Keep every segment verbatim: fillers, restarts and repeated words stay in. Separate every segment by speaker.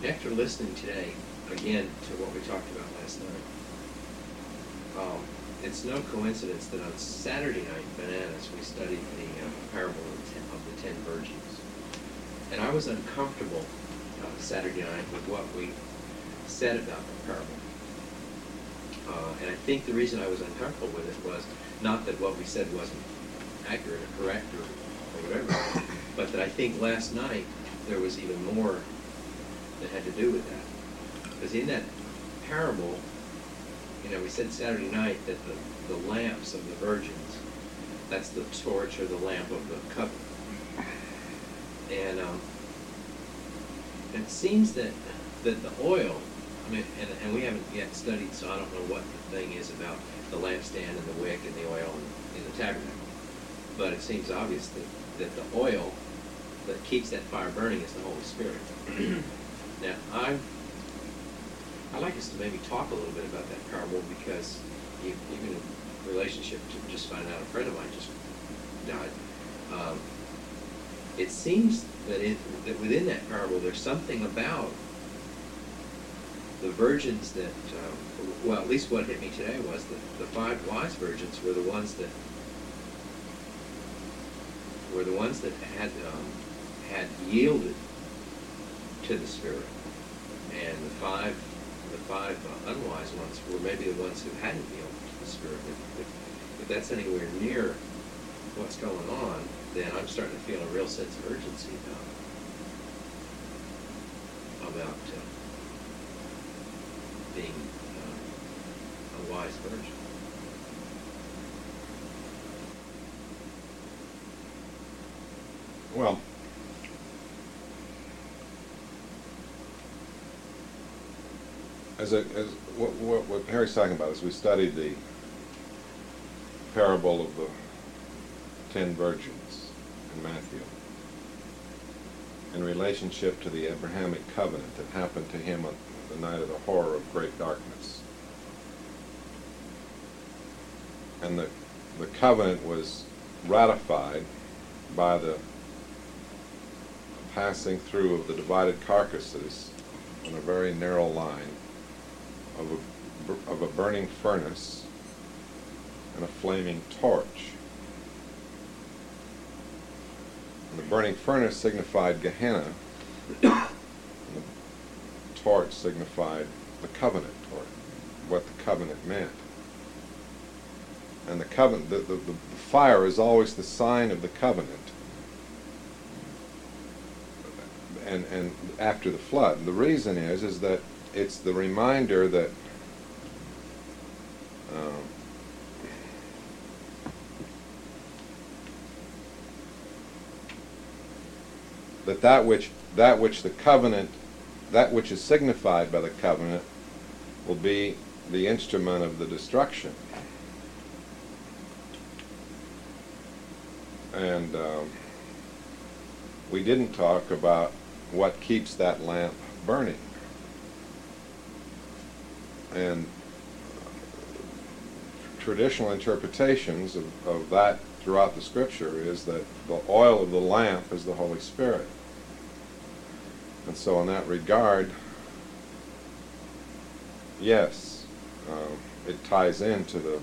Speaker 1: after listening today, again, to what we talked about last night, um, it's no coincidence that on Saturday night, Bananas, we studied the uh, parable of the, ten, of the ten virgins. And I was uncomfortable uh, Saturday night with what we said about the parable. Uh, and I think the reason I was uncomfortable with it was not that what we said wasn't accurate or correct or, or whatever, but that I think last night there was even more that had to do with that. Because in that parable, you know, we said Saturday night that the, the lamps of the virgins, that's the torch or the lamp of the covenant. And um, it seems that that the oil, I mean, and, and we haven't yet studied, so I don't know what the thing is about the lampstand and the wick and the oil in, in the tabernacle. But it seems obvious that, that the oil that keeps that fire burning is the Holy Spirit. Now, I I'd like us to maybe talk a little bit about that parable, because even in relationship to just finding out a friend of mine just died, um, it seems that, it, that within that parable there's something about the virgins that, um, well, at least what hit me today was that the five wise virgins were the ones that were the ones that had um, had yielded to the Spirit, and the five the five uh, unwise ones were maybe the ones who hadn't yielded to the Spirit. If, if, if that's anywhere near what's going on, then I'm starting to feel a real sense of urgency about about uh, being uh, a wise virgin.
Speaker 2: Well, as, a, as what, what, what Harry's talking about is we studied the parable of the ten virgins in Matthew in relationship to the Abrahamic covenant that happened to him on the night of the horror of great darkness. And the, the covenant was ratified by the passing through of the divided carcasses on a very narrow line of a, of a burning furnace and a flaming torch. And the burning furnace signified Gehenna, and the torch signified the covenant, or what the covenant meant. And the covenant, the, the, the fire is always the sign of the covenant. And, and after the flood. The reason is is that it's the reminder that um, that that which that which the covenant, that which is signified by the covenant, will be the instrument of the destruction. And um, we didn't talk about what keeps that lamp burning. And traditional interpretations of, of that throughout the Scripture is that the oil of the lamp is the Holy Spirit. And so in that regard, yes, uh, it ties into the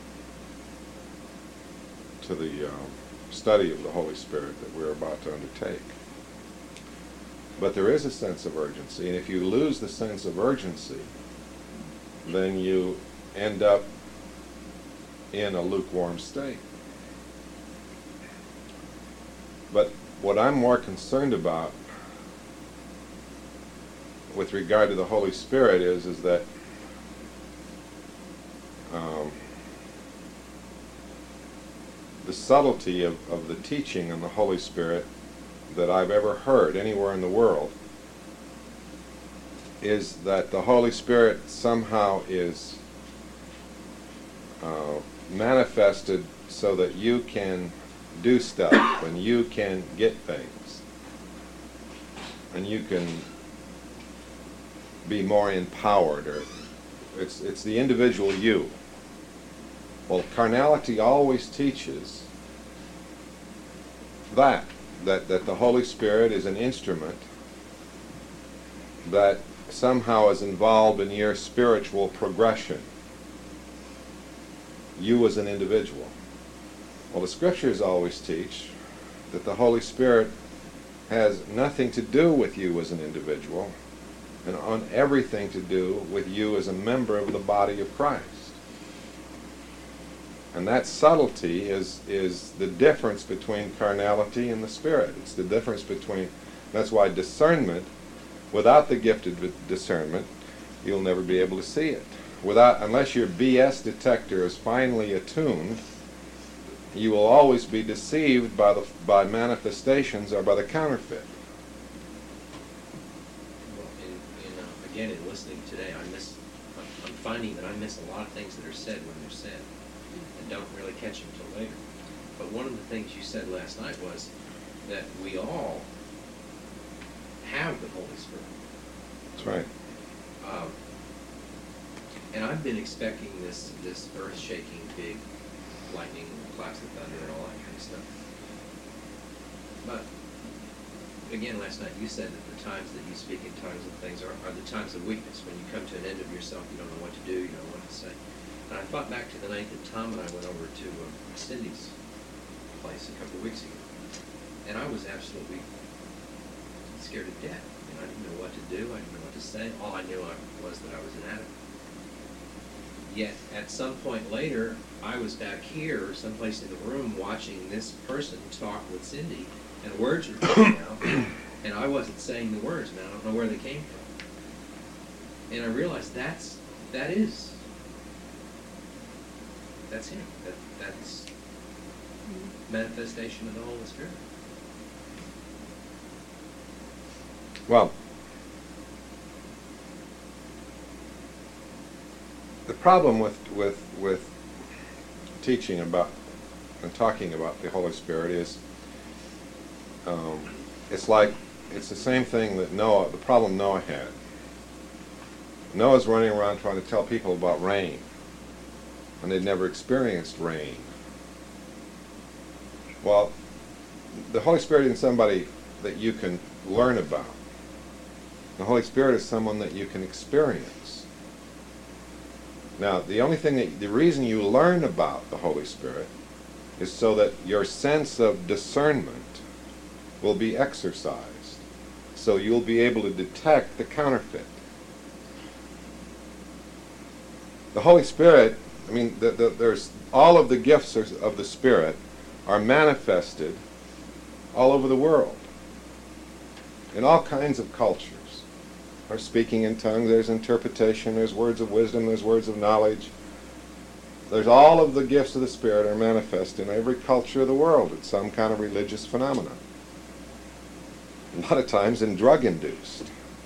Speaker 2: to the uh, study of the Holy Spirit that we're about to undertake. But there is a sense of urgency, and if you lose the sense of urgency, then you end up in a lukewarm state. But what I'm more concerned about with regard to the Holy Spirit is, is that um, the subtlety of, of the teaching on the Holy Spirit that I've ever heard anywhere in the world is that the Holy Spirit somehow is uh, manifested so that you can do stuff and you can get things and you can be more empowered, or it's it's the individual you. Well, carnality always teaches that that that the Holy Spirit is an instrument that somehow is involved in your spiritual progression, you as an individual. Well, the scriptures always teach that the Holy Spirit has nothing to do with you as an individual, and on everything to do with you as a member of the body of Christ. And that subtlety is, is the difference between carnality and the Spirit. It's the difference between, that's why discernment, without the gift of discernment, you'll never be able to see it. Without, unless your B S detector is finely attuned, you will always be deceived by the by manifestations or by the counterfeit.
Speaker 1: Well, in, in, uh, again, in listening today, I miss. I'm, I'm finding that I miss a lot of things that are said when they're said, and don't really catch them until later. But one of the things you said last night was that we all have the Holy Spirit.
Speaker 2: That's right.
Speaker 1: Um, and I've been expecting this this earth-shaking, big lightning, claps of thunder, and all that kind of stuff. But again, last night you said that the times that you speak in tongues and things are, are the times of weakness. When you come to an end of yourself, you don't know what to do, you don't know what to say. And I thought back to the night that Tom and I went over to uh, Cindy's place a couple of weeks ago, and I was absolutely scared to death. I mean, I didn't know what to do. I didn't know what to say. All I knew I, was that I was an addict. Yet, at some point later, I was back here, someplace in the room, watching this person talk with Cindy, and words were coming out, and I wasn't saying the words, man. I don't know where they came from. And I realized that's, that is, that's him. That, that's manifestation of the Holy Spirit.
Speaker 2: Well, the problem with, with, with teaching about and talking about the Holy Spirit is um, it's like, it's the same thing that Noah, the problem Noah had. Noah's running around trying to tell people about rain, and they'd never experienced rain. Well, the Holy Spirit isn't somebody that you can learn about. The Holy Spirit is someone that you can experience. Now, the only thing that, the reason you learn about the Holy Spirit is so that your sense of discernment will be exercised. So you'll be able to detect the counterfeit. The Holy Spirit, I mean, the, the, there's all of the gifts of the Spirit are manifested all over the world, in all kinds of cultures. There's speaking in tongues, there's interpretation, there's words of wisdom, there's words of knowledge. There's all of the gifts of the Spirit are manifest in every culture of the world. It's some kind of religious phenomenon. A lot of times in drug-induced.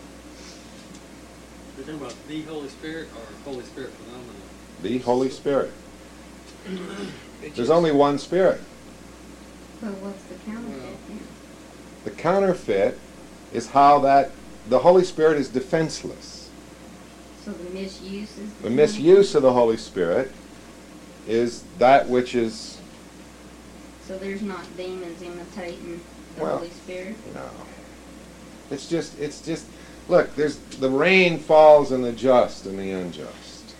Speaker 3: You're talking about the Holy Spirit or Holy Spirit phenomenon?
Speaker 2: The Holy Spirit. There's only one Spirit.
Speaker 4: Well, what's the counterfeit then?
Speaker 2: The counterfeit is how that the Holy Spirit is defenseless.
Speaker 4: So the misuse is
Speaker 2: The misuse of the Holy Spirit is that which is,
Speaker 4: So there's not demons imitating the
Speaker 2: Well,
Speaker 4: Holy Spirit?
Speaker 2: no. It's just, it's just, look, there's, the rain falls on the just and the unjust.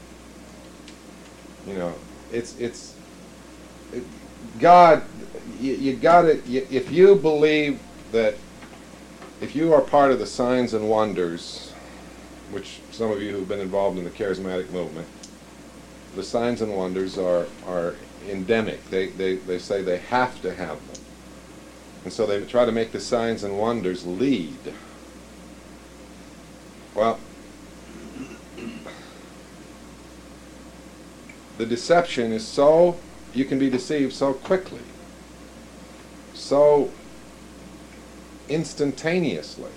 Speaker 2: You know, it's, it's, it, God, you, you gotta, you, if you believe that, if you are part of the signs and wonders, which some of you who've been involved in the charismatic movement, the signs and wonders are, are endemic. They, they, they say they have to have them. And so they try to make the signs and wonders lead. Well, the deception is so, you can be deceived so quickly, so instantaneously,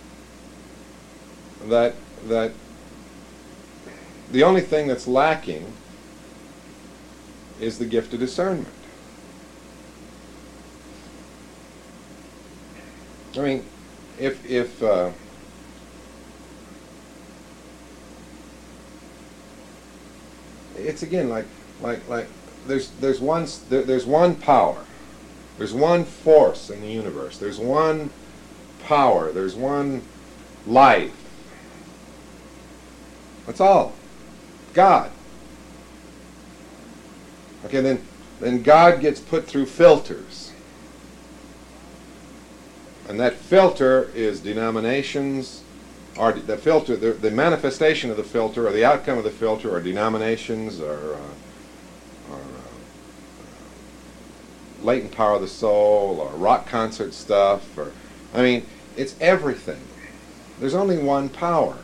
Speaker 2: that that the only thing that's lacking is the gift of discernment. I mean, if if uh, it's again like like like there's there's one there, there's one power, there's one force in the universe, there's one power, there's one life That's all. God. Okay, then, then God gets put through filters. And that filter is denominations, or the filter, the, the manifestation of the filter, or the outcome of the filter, or denominations, or, uh, or uh, latent power of the soul, or rock concert stuff, or, I mean, it's everything. There's only one power.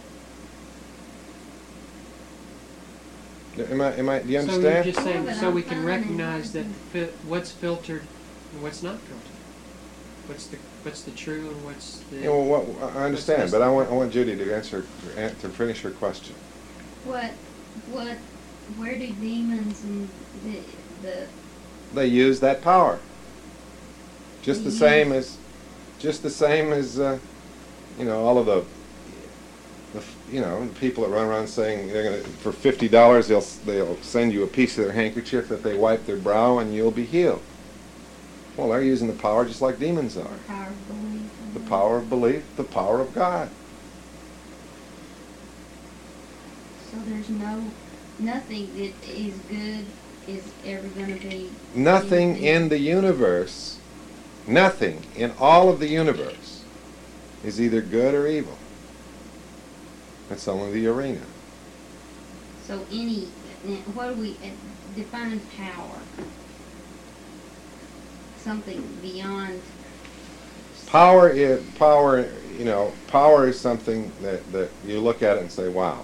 Speaker 2: Am I, am I, do you
Speaker 3: So
Speaker 2: understand?
Speaker 3: you're just saying,
Speaker 4: Yeah, but
Speaker 3: so
Speaker 4: I'm
Speaker 3: we can
Speaker 4: fine
Speaker 3: recognize that
Speaker 4: and
Speaker 3: fi- what's filtered and what's not filtered. What's the what's the true and what's the
Speaker 2: Yeah, well, what, I understand,
Speaker 3: What's
Speaker 2: but I
Speaker 3: this?
Speaker 2: want, I want Judy to answer, to finish her question.
Speaker 4: What, what, where do demons and the, the,
Speaker 2: They use that power. Just the
Speaker 4: Yes.
Speaker 2: same as, just the same as, uh, you know, all of the, the, f- you know, people that run around saying they're gonna, for fifty dollars they'll s- they'll send you a piece of their handkerchief that they wipe their brow and you'll be healed. Well, they're using the power just like demons
Speaker 4: the
Speaker 2: are.
Speaker 4: power of belief? and
Speaker 2: The
Speaker 4: all?
Speaker 2: power of belief, the power of God.
Speaker 4: So there's no, nothing that is good is ever gonna be.
Speaker 2: Nothing
Speaker 4: anything.
Speaker 2: in the universe, nothing in all of the universe is either good or evil. That's only the arena.
Speaker 4: So any, what do we, uh, define power? Something beyond.
Speaker 2: Power is power. You know, power is something that that you look at it and say, "Wow."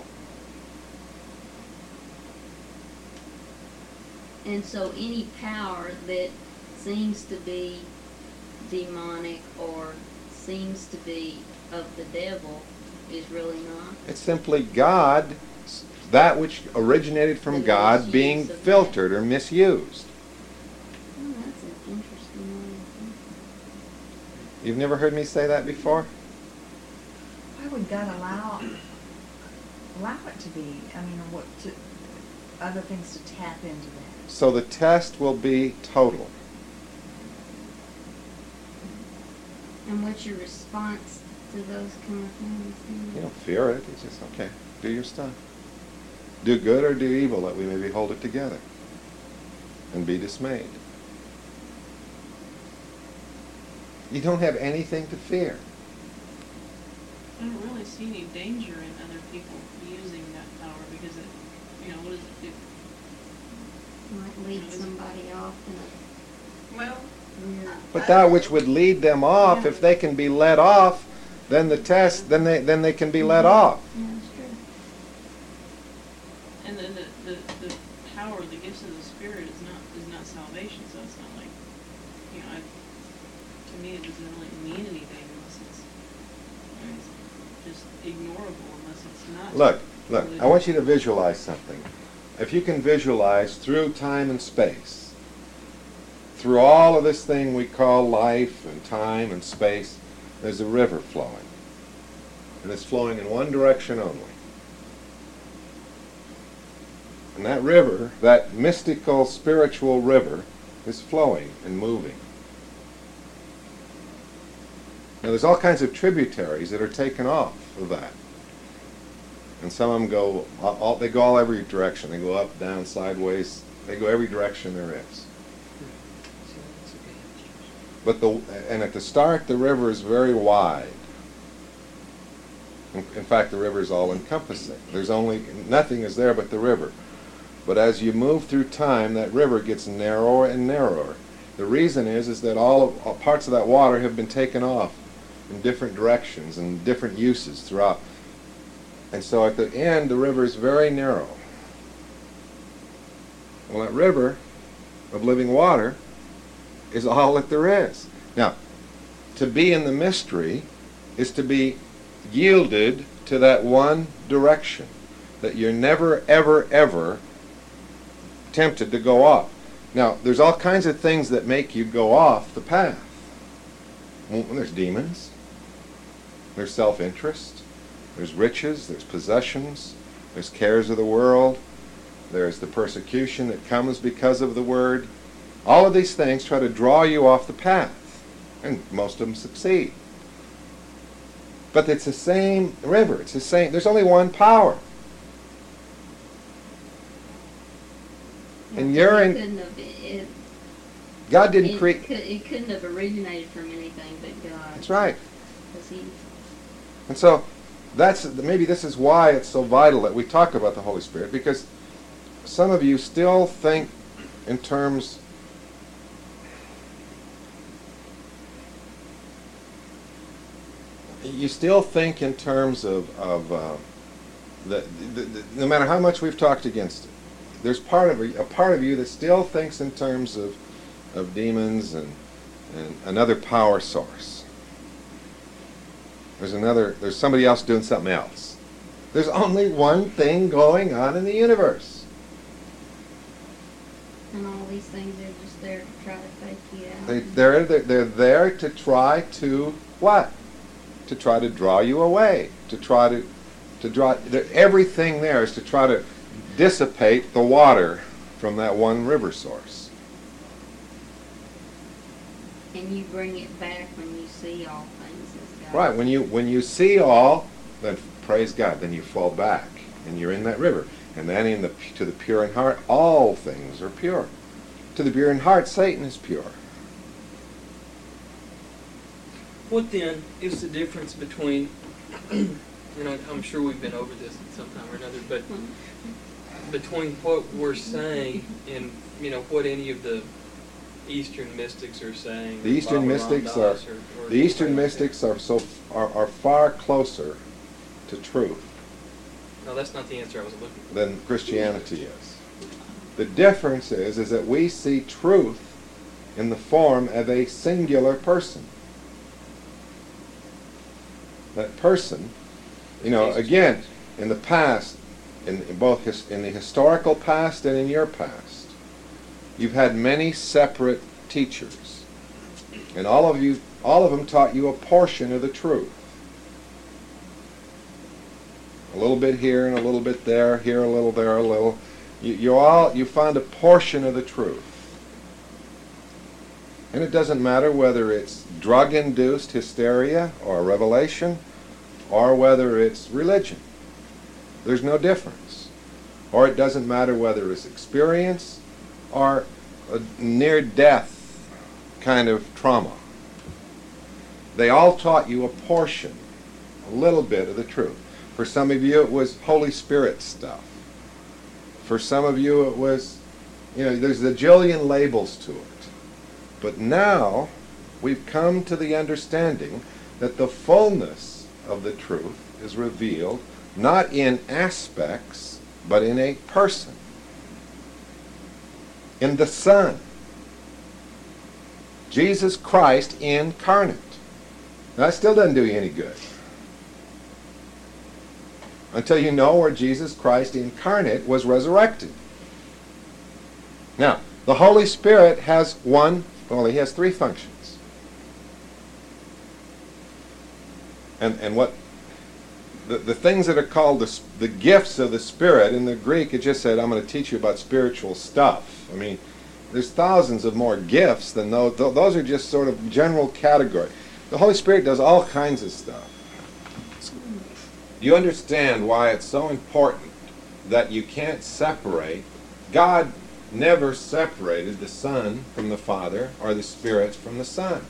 Speaker 4: And so any power that seems to be demonic or seems to be of the devil is really not.
Speaker 2: It's simply God, that which originated from
Speaker 4: The
Speaker 2: God,
Speaker 4: misuse
Speaker 2: being
Speaker 4: of that.
Speaker 2: filtered or misused.
Speaker 4: Oh, that's an interesting way of thinking.
Speaker 2: You've never heard me say that before?
Speaker 5: Why would God allow allow it to be? I mean, what to other things to tap into that?
Speaker 2: So the test will be total.
Speaker 4: And what's your response to those kind of things? then?
Speaker 2: You don't fear it. It's just, okay, do your stuff. Do good or do evil, that we may behold it together. And be dismayed. You don't have anything to fear.
Speaker 6: I don't really see any danger in other people using that power because it, you know, what does it do?
Speaker 4: Might lead somebody off in
Speaker 6: Well,
Speaker 4: a weird.
Speaker 2: But that which would lead them off, if they can be led off, then the test, then they then they can be let off.
Speaker 4: Yeah, that's true.
Speaker 6: and then the, the, the power, the gifts of the Spirit is not is not salvation, so it's not like, you know, I, to me it doesn't really mean anything unless it's, you know, it's just ignorable unless it's not.
Speaker 2: Look, look,
Speaker 6: really-
Speaker 2: I want you to visualize something. If you can visualize through time and space, through all of this thing we call life and time and space, there's a river flowing. And it's flowing in one direction only. And that river, that mystical, spiritual river, is flowing and moving. Now there's all kinds of tributaries that are taken off of that. And some of them go, all, all- they go all every direction. They go up, down, sideways. They go every direction there is. But the, and at the start, the river is very wide. In, in fact, the river is all encompassing. There's only, nothing is there but the river. But as you move through time, that river gets narrower and narrower. The reason is, is that all, of, all parts of that water have been taken off in different directions and different uses throughout. And so at the end, the river is very narrow. Well, that river of living water is all that there is. Now, to be in the mystery is to be yielded to that one direction, that you're never, ever, ever tempted to go off. Now, there's all kinds of things that make you go off the path. Well, there's demons, there's self-interest, there's riches, there's possessions, there's cares of the world, there's the persecution that comes because of the word. All of these things try to draw you off the path, and most of them succeed. But it's the same river. It's the same. There's only one power. and you're
Speaker 4: it
Speaker 2: in.
Speaker 4: couldn't have been, it,
Speaker 2: God didn't
Speaker 4: it,
Speaker 2: create.
Speaker 4: could, it couldn't have originated from anything but God.
Speaker 2: That's right.
Speaker 4: 'Cause he,
Speaker 2: And so, that's maybe this is why it's so vital that we talk about the Holy Spirit, because some of you still think in terms. You still think in terms of of uh, the, the, the no matter how much we've talked against it, there's part of a, a part of you that still thinks in terms of of demons and and another power source. There's another. There's somebody else doing something else. There's only one thing going on in the universe.
Speaker 4: and all these things are just there to try to fake you out.
Speaker 2: They, they're, they're, they're there to try to what? To try to draw you away. To try to, to draw, everything there is to try to dissipate the water from that one river source.
Speaker 4: And you bring it back when you see all things as God.
Speaker 2: Right, when you, when you see all, then praise God, then you fall back and you're in that river. And then in the, to the pure in heart, all things are pure. To the pure in heart, Satan is pure.
Speaker 3: What then is the difference between, you know, I'm sure we've been over this at some time or another, but between what we're saying and, you know, what any of the Eastern mystics are saying?
Speaker 2: The Eastern
Speaker 3: Baba
Speaker 2: mystics
Speaker 3: Ram
Speaker 2: are,
Speaker 3: Das or- or
Speaker 2: the Eastern
Speaker 3: something like
Speaker 2: mystics
Speaker 3: that?
Speaker 2: are so, are, are far closer to truth
Speaker 3: No, that's not the answer I was looking for.
Speaker 2: than Christianity is. The difference is, is that we see truth in the form of a singular person. That person, you know,
Speaker 3: Jesus
Speaker 2: again,
Speaker 3: Christ.
Speaker 2: in the past, in, in both his, in the historical past and in your past, you've had many separate teachers, and all of you, all of them taught you a portion of the truth. A little bit here and a little bit there, here a little, there a little. You, you all, you found a portion of the truth. And it doesn't matter whether it's drug-induced hysteria or revelation or whether it's religion. There's no difference. Or it doesn't matter whether it's experience or a near-death kind of trauma. They all taught you a portion, a little bit of the truth. For some of you it was Holy Spirit stuff. For some of you it was, you know, there's a jillion labels to it. But now we've come to the understanding that the fullness of the truth is revealed not in aspects, but in a person. In the Son. Jesus Christ incarnate. Now, that still doesn't do you any good. Until you know where Jesus Christ incarnate was resurrected. Now, the Holy Spirit has one, well, he has three functions. And and what, the, the things that are called the, the gifts of the Spirit, in the Greek it just said, I'm going to teach you about spiritual stuff. I mean, there's thousands of more gifts than those. Those are just sort of general category. The Holy Spirit does all kinds of stuff. You understand why it's so important that you can't separate. God never separated the Son from the Father or the Spirit from the Son.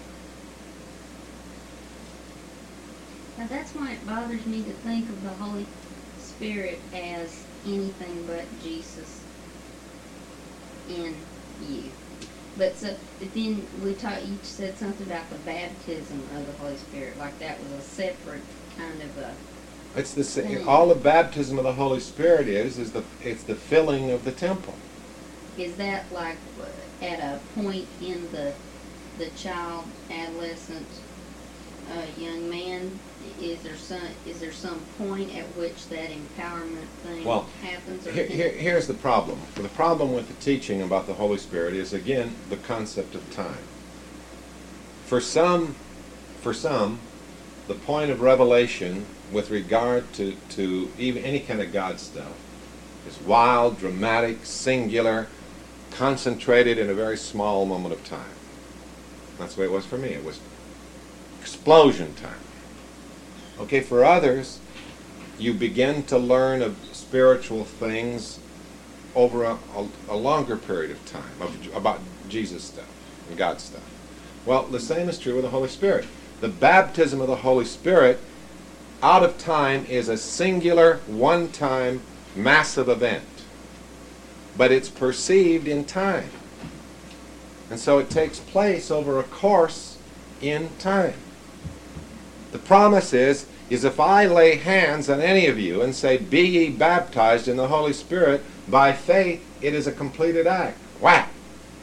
Speaker 4: Now that's why it bothers me to think of the Holy Spirit as anything but Jesus in you. But so, but then we taught, you said something about the baptism of the Holy Spirit, like that was a separate kind of a.
Speaker 2: It's the sa-
Speaker 4: Mm.
Speaker 2: all the baptism of the Holy Spirit is is the it's the filling of the temple.
Speaker 4: Is that like uh, at a point in the the child, adolescent, uh, young man? Is there some is there some point at which that empowerment thing
Speaker 2: Well,
Speaker 4: happens? Or
Speaker 2: Here,
Speaker 4: can-
Speaker 2: here, here's the problem. The problem with the teaching about the Holy Spirit is, again, the concept of time. For some, for some, the point of revelation with regard to, to even any kind of God stuff is wild, dramatic, singular, concentrated in a very small moment of time. That's the way it was for me. It was explosion time. Okay, for others, you begin to learn of spiritual things over a, a, a longer period of time of, about Jesus stuff and God stuff. Well, the same is true with the Holy Spirit. The baptism of the Holy Spirit out of time is a singular, one-time, massive event. But it's perceived in time. And so it takes place over a course in time. The promise is, is if I lay hands on any of you and say, be ye baptized in the Holy Spirit, by faith it is a completed act. Whack!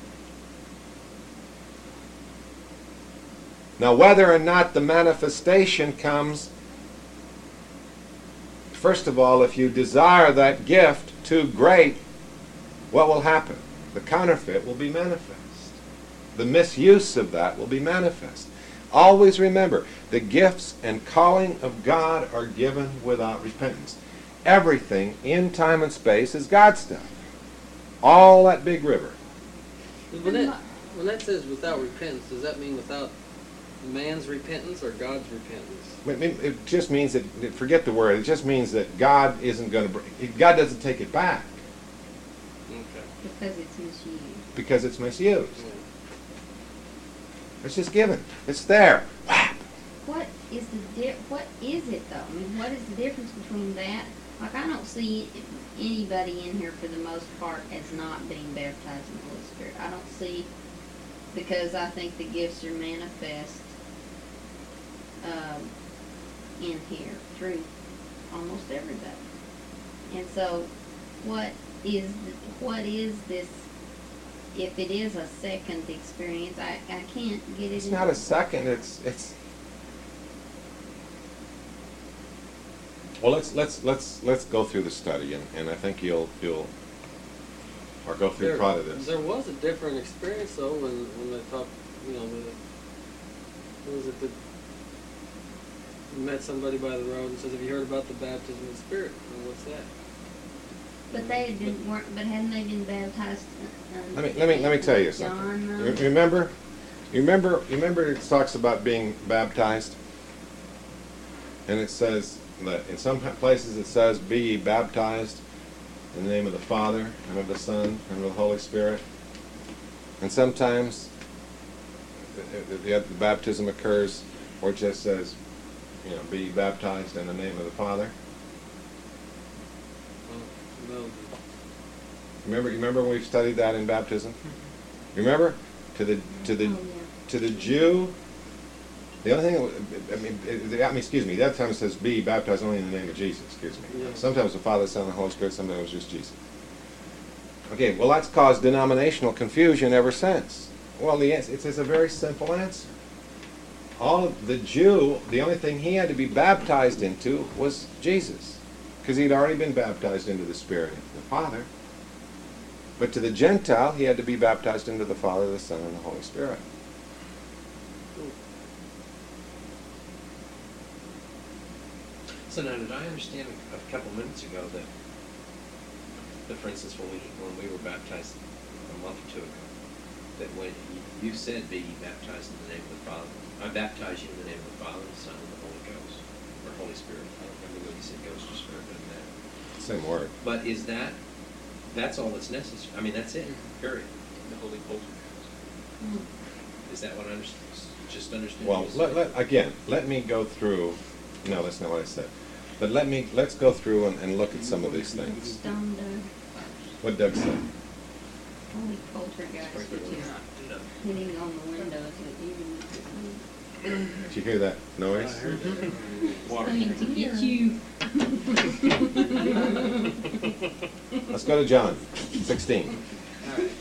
Speaker 2: Now whether or not the manifestation comes, first of all, if you desire that gift too great, what will happen? The counterfeit will be manifest. The misuse of that will be manifest. Always remember, the gifts and calling of God are given without repentance. Everything in time and space is God stuff. All that big river.
Speaker 7: When that, when that says without repentance, does that mean without man's repentance or God's repentance?
Speaker 2: It, it- it just means that, forget the word, it just means that God isn't going to, God doesn't take it back
Speaker 7: Okay.
Speaker 4: Because it's misused.
Speaker 2: because it's misused.
Speaker 7: Yeah.
Speaker 2: It's just given. It's there. Whap!
Speaker 4: What is the di- what is it though? I mean, what is the difference between that? Like, I don't see anybody in here for the most part as not being baptized in the Holy Spirit. I don't see, because I think the gifts are manifest um, in here through almost everybody. And so, what is the, what is this? If it is a second experience, I, I can't get it.
Speaker 2: It's
Speaker 4: in-
Speaker 2: not a second. It's it's. Well, let's let's let's let's go through the study, and, and I think you'll you'll or go through
Speaker 7: There,
Speaker 2: part of this.
Speaker 7: there was a different experience though when, when they talked, you know, the, what was it that you met somebody by the road and says, have you heard about the baptism of the Spirit? Well, what's that?
Speaker 4: But they had been, weren't, but hadn't they been baptized? Uh,
Speaker 2: Let me let me let me tell you something.
Speaker 4: John,
Speaker 2: You
Speaker 4: though?
Speaker 2: remember, you remember, you remember it talks about being baptized, and it says that in some places it says, "Be ye baptized in the name of the Father and of the Son and of the Holy Spirit," and sometimes the, the, the baptism occurs where it just says, you know, "Be ye baptized in the name of the Father."
Speaker 7: Well, no.
Speaker 2: Remember, you remember when we studied that in baptism? Remember, to the to the
Speaker 4: Oh, yeah.
Speaker 2: to the Jew, the only thing, I mean, it- I mean, excuse me, that time it says be baptized only in the name of Jesus, excuse me.
Speaker 7: Yeah.
Speaker 2: Sometimes the Father, Son, and the Holy Spirit, sometimes it was just Jesus. Okay, well, that's caused denominational confusion ever since. Well, the answer, it's, it's a very simple answer. All of the Jew, the only thing he had to be baptized into was Jesus, because he'd already been baptized into the Spirit and the Father. But to the Gentile, he had to be baptized into the Father, the Son, and the Holy Spirit.
Speaker 1: So now, did I understand a couple minutes ago that, that for instance, when we when we were baptized a month or two ago, that when you, you said be ye baptized in the name of the Father, I baptize you in the name of the Father, the Son, and the Holy Ghost, or Holy Spirit. I don't remember whether you said Ghost or Spirit, but that.
Speaker 2: Same word.
Speaker 1: But is that that's all that's necessary? I mean, that's it. Period.
Speaker 3: The Holy Culture.
Speaker 4: Mm.
Speaker 1: Is that what I understand? Just understand.
Speaker 2: Well,
Speaker 1: what you
Speaker 2: let,
Speaker 1: said?
Speaker 2: let, again, let me go through, no, that's not what I said. But let me, let's go through and, and look at some of these things.
Speaker 4: Stone Doug,
Speaker 2: What Doug said.
Speaker 4: holy poltergeist,
Speaker 1: Sprinkle
Speaker 4: which is
Speaker 1: it up.
Speaker 4: hitting on the windows at you.
Speaker 2: Did you hear that noise?
Speaker 3: I heard that.
Speaker 1: Water.
Speaker 4: Coming to get you.
Speaker 2: Let's go to John sixteen.
Speaker 7: All right.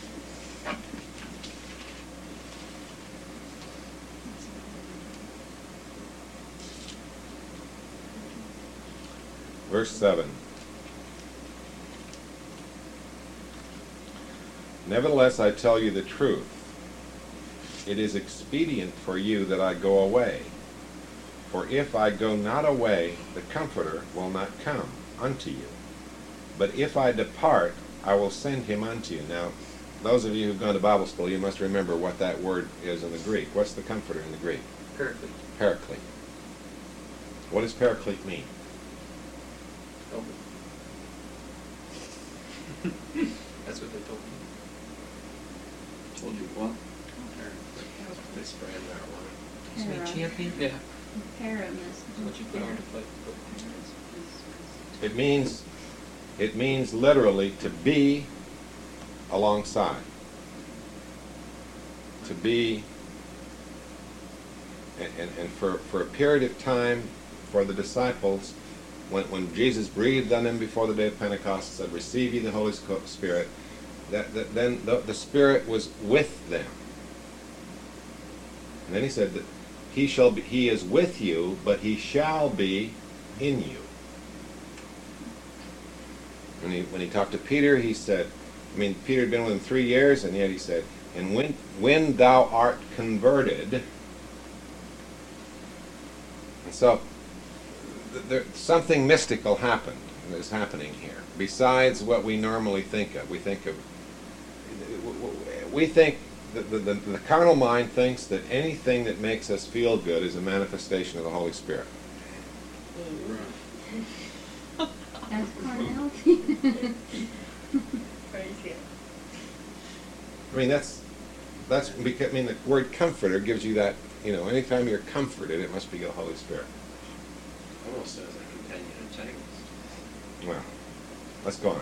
Speaker 2: Verse seven. Nevertheless, I tell you the truth. It is expedient for you that I go away. For if I go not away, the Comforter will not come unto you. But if I depart, I will send him unto you. Now, those of you who've gone to Bible school, you must remember what that word is in the Greek. What's the Comforter in the Greek?
Speaker 7: Paraclete.
Speaker 2: Paraclete. What does Paraclete mean?
Speaker 7: Help me.
Speaker 3: That's what they told me.
Speaker 1: Told you what? They sprayed marijuana.
Speaker 3: Isn't
Speaker 4: Para.
Speaker 3: it champion? Yeah.
Speaker 4: Para
Speaker 3: That's
Speaker 4: message.
Speaker 3: what you put on the plate.
Speaker 2: It means, it means literally to be alongside. To be, and, and, and for, for a period of time, for the disciples, when, when Jesus breathed on them before the day of Pentecost, said, receive ye the Holy Spirit, that, that then the, the Spirit was with them. And then he said that he shall be, he is with you, but he shall be in you. When he, when he talked to Peter, he said, I mean, Peter had been with him three years, and yet he said, and when, when thou art converted, and so th there, something mystical happened, is happening here, besides what we normally think of. We think of, we think, the, the, the, the carnal mind thinks that anything that makes us feel good is a manifestation of the Holy Spirit.
Speaker 4: That's carnality.
Speaker 5: Crazy.
Speaker 2: I mean, that's, that's because, I mean, the word comforter gives you that, you know, anytime you're comforted, it must be the Holy Spirit.
Speaker 1: Almost sounds like companion antagonist.
Speaker 2: Well, let's go on.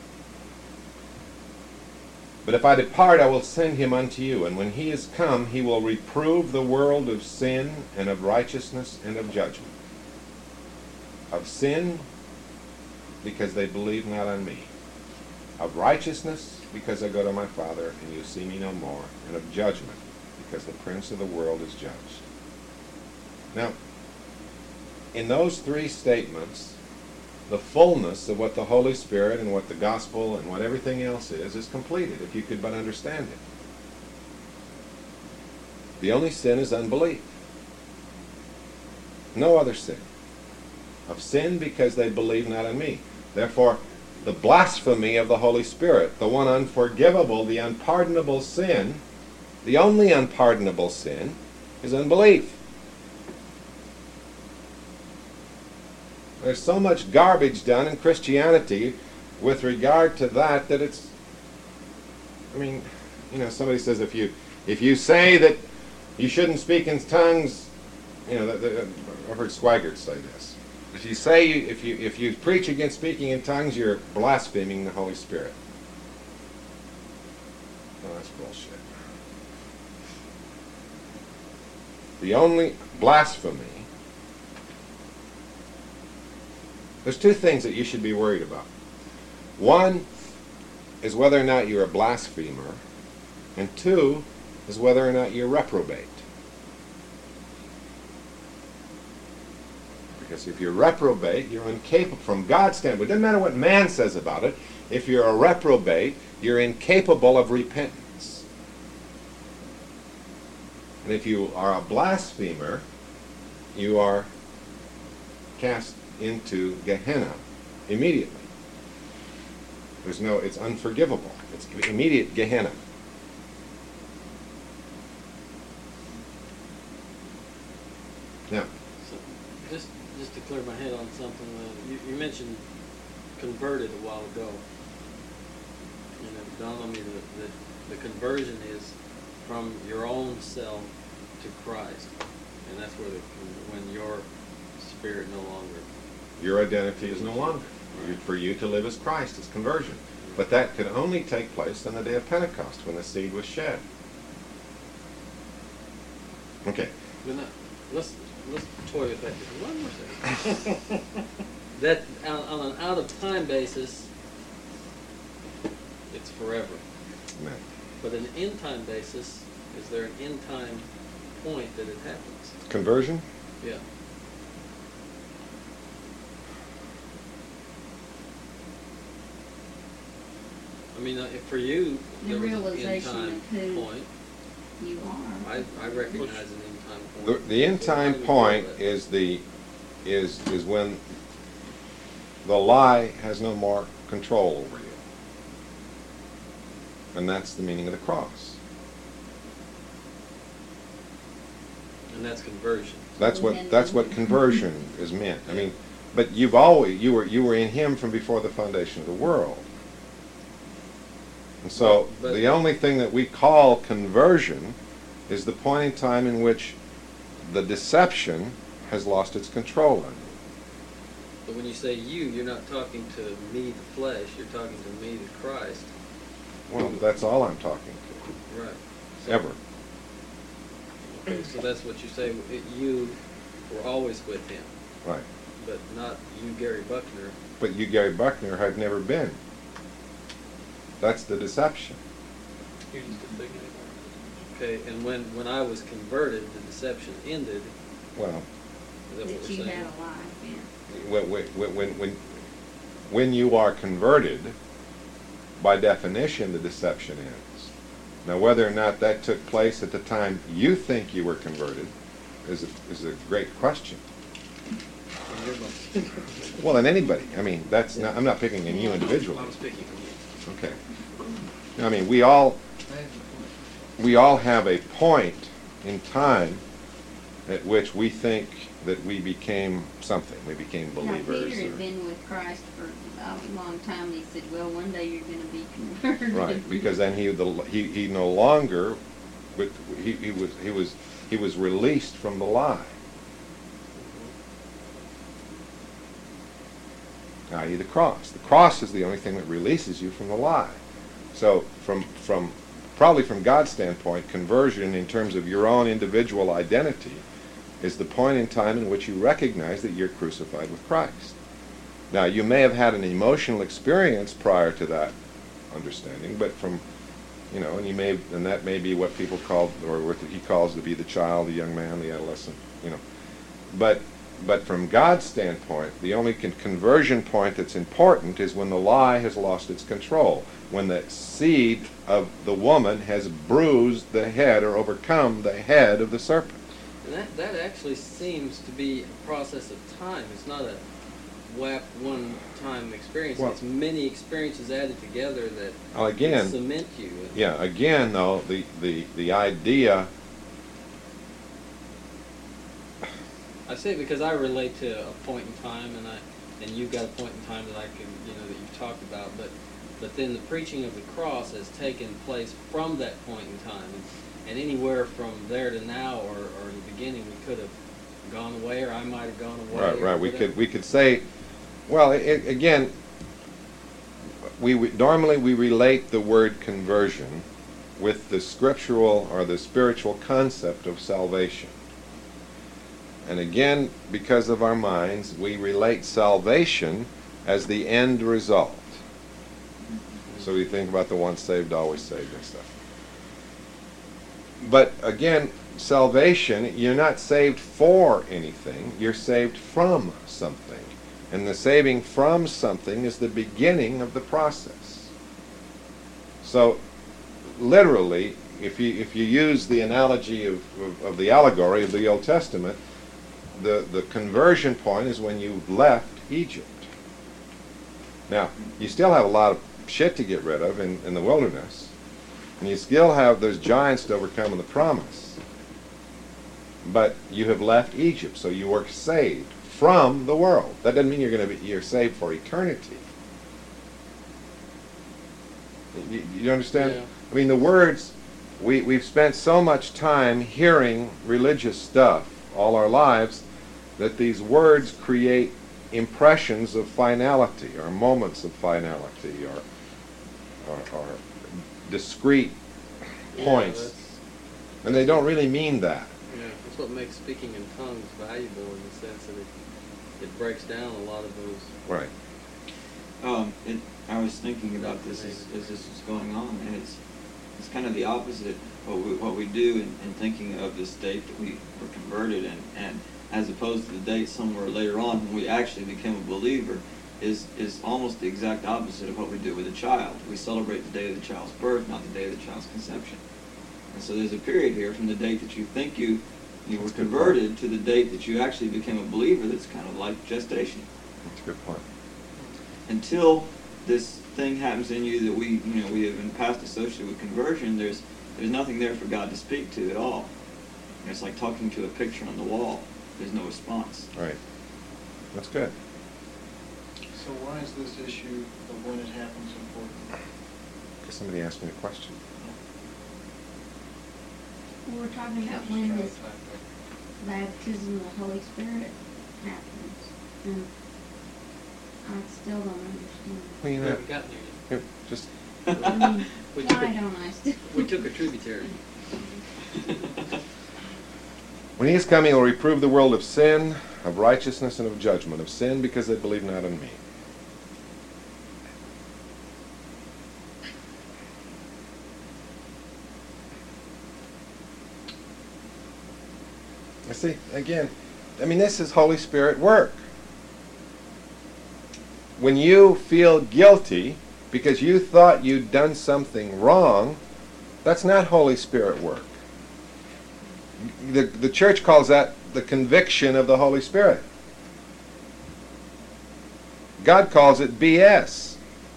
Speaker 2: But if I depart, I will send him unto you, and when he is come, he will reprove the world of sin, and of righteousness, and of judgment. Of sin, because they believe not on me. Of righteousness, because I go to my Father, and you see me no more. And of judgment, because the prince of the world is judged. Now, in those three statements, the fullness of what the Holy Spirit and what the gospel and what everything else is, is completed, if you could but understand it. The only sin is unbelief. No other sin. Of sin, because they believe not in me. Therefore, the blasphemy of the Holy Spirit, the one unforgivable, the unpardonable sin, the only unpardonable sin, is unbelief. There's so much garbage done in Christianity with regard to that that it's, I mean, you know, somebody says if you if you say that you shouldn't speak in tongues, you know, that, that, I've heard Swaggart say this. If you say you, if you if you preach against speaking in tongues, you're blaspheming the Holy Spirit. No, that's bullshit. The only blasphemy. There's two things that you should be worried about. One is whether or not you're a blasphemer, and two is whether or not you're reprobate. Because if you're reprobate, you're incapable, from God's standpoint, it doesn't matter what man says about it, if you're a reprobate, you're incapable of repentance. And if you are a blasphemer, you are cast into Gehenna immediately. There's no, it's unforgivable. It's immediate Gehenna. Now,
Speaker 7: So, just just to clear my head on something, uh, you, you mentioned converted a while ago. And it dawned on me that, that the conversion is from your own self to Christ, and that's where the when your spirit no longer.
Speaker 2: your identity is no longer. You- For you to live as Christ is conversion. But that could only take place on the day of Pentecost, when the seed was shed. Okay.
Speaker 7: But not, let's let's toy with that just one more second. That on, on an out of time basis, it's forever.
Speaker 2: Amen.
Speaker 7: But an in time basis, is there an in time point that it happens?
Speaker 2: Conversion?
Speaker 7: Yeah. I mean, uh, if for you,
Speaker 4: The
Speaker 7: there was an
Speaker 4: realization
Speaker 7: in-time
Speaker 4: of who
Speaker 7: point.
Speaker 4: You are.
Speaker 7: I, I recognize an in-time point.
Speaker 2: The, the end
Speaker 7: How
Speaker 2: time
Speaker 7: do we
Speaker 2: point
Speaker 7: feel that?
Speaker 2: is the is is when the lie has no more control over you. And that's the meaning of the cross.
Speaker 7: And that's conversion.
Speaker 2: That's what that's what conversion is meant. I mean, but you've always you were you were in him from before the foundation of the world. So
Speaker 7: But-
Speaker 2: the only thing that we call conversion is the point in time in which the deception has lost its control on you.
Speaker 7: But when you say you, you're not talking to me, the flesh. You're talking to me, the Christ.
Speaker 2: Well, that's all I'm talking to,
Speaker 7: Right. So,
Speaker 2: ever.
Speaker 7: Okay, so that's what you say. It, you were always with him,
Speaker 2: Right.
Speaker 7: but not you, Gary Buckner.
Speaker 2: But you, Gary Buckner, have never been. That's the deception.
Speaker 3: You're just a figment.
Speaker 7: Okay, and when, when I was converted, the deception ended.
Speaker 2: Well,
Speaker 7: Is that what
Speaker 4: That
Speaker 7: we're
Speaker 4: you
Speaker 7: saying?
Speaker 4: had a life, yeah.
Speaker 2: when, when, when, when, when you are converted, by definition, the deception ends. Now, whether or not that took place at the time you think you were converted is a, is a great question.
Speaker 7: In your mind.
Speaker 2: Well, in anybody. I mean, that's not, I'm not picking on you individually.
Speaker 3: I'm speaking of
Speaker 2: Okay. I mean, we all, we all have a point in time at which we think that we became something. We became
Speaker 4: Now,
Speaker 2: believers.
Speaker 4: Peter had
Speaker 2: or-
Speaker 4: been with Christ for a long time, and he said, well, one day you're gonna be converted.
Speaker 2: Right, because then he, the, he, he no longer, with, he, he was, he was, he was released from the lie. that is the cross. The cross is the only thing that releases you from the lie. So from, from, probably from God's standpoint, conversion in terms of your own individual identity is the point in time in which you recognize that you're crucified with Christ. Now, you may have had an emotional experience prior to that understanding, but from, you know, and you may, and that may be what people call, or what he calls to be the child, the young man, the adolescent, you know. But, but from God's standpoint, the only con conversion point that's important is when the lie has lost its control, when the seed of the woman has bruised the head or overcome the head of the serpent.
Speaker 7: And that, that actually seems to be a process of time. It's not a whap one-time experience.
Speaker 2: Well-
Speaker 7: it's many experiences added together that
Speaker 2: Well, again,
Speaker 7: cement you.
Speaker 2: yeah, again, though, the, the, the idea,
Speaker 7: I say it because I relate to a point in time, and I and you've got a point in time that I can, you know, that you've talked about. But but then the preaching of the cross has taken place from that point in time, and, and anywhere from there to now, or, or in the beginning, we could have gone away, or I might have gone away.
Speaker 2: right,
Speaker 7: or
Speaker 2: right, we
Speaker 7: whatever.
Speaker 2: could, we could say, well, it, again, we, we normally we relate the word conversion with the scriptural or the spiritual concept of salvation. And again, because of our minds, we relate salvation as the end result. So we think about the once saved, always saved and stuff. But again, salvation, you're not saved for anything, you're saved from something. And the saving from something is the beginning of the process. So literally, if you, if you use the analogy of, of, of the allegory of the Old Testament, the, the conversion point is when you left Egypt. Now, you still have a lot of shit to get rid of in, in the wilderness, and you still have those giants to overcome in the promise. But you have left Egypt, so you were saved from the world. That doesn't mean you're going to be you're saved for eternity. You, you understand?
Speaker 7: Yeah.
Speaker 2: I mean, the words, we, we've spent so much time hearing religious stuff all our lives that these words create impressions of finality, or moments of finality, or, or, or discrete
Speaker 7: Yeah,
Speaker 2: points.
Speaker 7: that's-
Speaker 2: And they don't really mean that.
Speaker 7: Yeah, that's what makes speaking in tongues valuable, in the sense that it, it breaks down a lot of those.
Speaker 2: Right.
Speaker 8: Um, it, I was thinking about this as, as this was going on, and it's it's kind of the opposite what we what we do in, in thinking of the state that we were converted, and and as opposed to the date somewhere later on when we actually became a believer, is is almost the exact opposite of what we do with a child. We celebrate the day of the child's birth, not the day of the child's conception. And so there's a period here from the date that you think you you were
Speaker 2: That's a good
Speaker 8: converted to the date that you actually became a believer. That's kind of like gestation.
Speaker 2: That's a good point.
Speaker 8: Until this thing happens in you that we, you know, we have in the past associated with conversion, there's there's nothing there for God to speak to at all. And it's like talking to a picture on the wall. There's no response.
Speaker 2: Right. That's good.
Speaker 9: So why is this issue of when it happens important?
Speaker 2: Somebody asked me a question.
Speaker 4: We're talking about when this baptism of the Holy Spirit happens. And I still don't understand.
Speaker 2: Well, you
Speaker 3: We
Speaker 2: know,
Speaker 3: haven't gotten there yet.
Speaker 2: here, just
Speaker 4: I mean,
Speaker 3: We took
Speaker 4: why
Speaker 3: a-
Speaker 4: don't I still?
Speaker 3: We took a tributary.
Speaker 2: when he is come, he will reprove the world of sin, of righteousness, and of judgment. Of sin, because they believe not in me. You see, again, I mean, this is Holy Spirit work. When you feel guilty because you thought you'd done something wrong, that's not Holy Spirit work. The, the church calls that the conviction of the Holy Spirit. God calls it B S.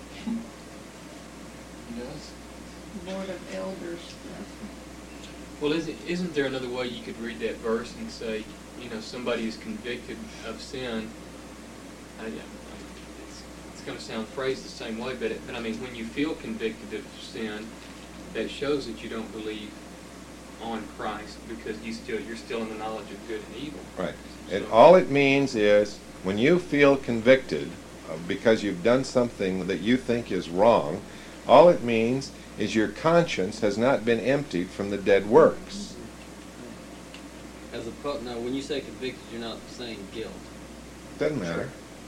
Speaker 4: Board of Elders stuff.
Speaker 3: Well, isn't, isn't there another way you could read that verse and say, you know, somebody is convicted of sin? I, I, it's it's going to sound phrased the same way, but, it, but I mean, when you feel convicted of sin, that shows that you don't believe on Christ because you still you're still in the knowledge of good and evil.
Speaker 2: Right. And
Speaker 3: So-
Speaker 2: all it means is when you feel convicted of because you've done something that you think is wrong, all it means is your conscience has not been emptied from the dead works.
Speaker 7: As a now, when you say convicted, you're not saying guilt.
Speaker 2: Doesn't matter.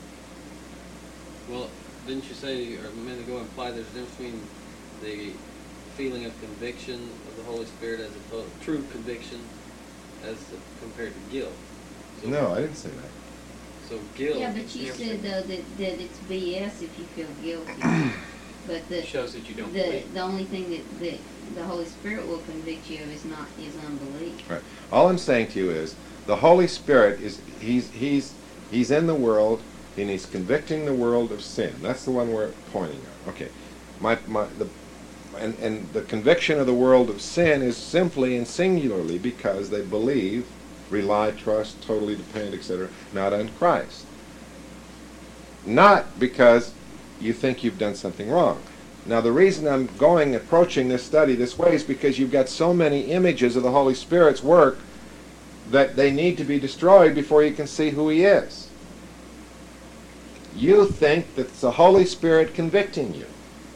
Speaker 7: Well, didn't you say, or a minute ago, imply there's a difference between the feeling of conviction of the Holy Spirit as opposed true conviction as compared to guilt? So,
Speaker 2: No, I didn't say that.
Speaker 7: So guilt.
Speaker 4: Yeah, but you
Speaker 3: Yeah.
Speaker 4: said though that, that it's B S if you feel guilty. But the,
Speaker 3: It shows that you don't
Speaker 4: the,
Speaker 3: believe.
Speaker 4: the only thing that, that the Holy Spirit will convict you of is not, is unbelief.
Speaker 2: Right. All I'm saying to you is the Holy Spirit is he's he's he's in the world and he's convicting the world of sin. That's the one we're pointing at. Okay. My my the and, and the conviction of the world of sin is simply and singularly because they believe, rely, trust, totally depend, et cetera, not on Christ. Not because you think you've done something wrong. Now the reason I'm going, approaching this study this way is because you've got so many images of the Holy Spirit's work that they need to be destroyed before you can see who He is. You think that it's the Holy Spirit convicting you.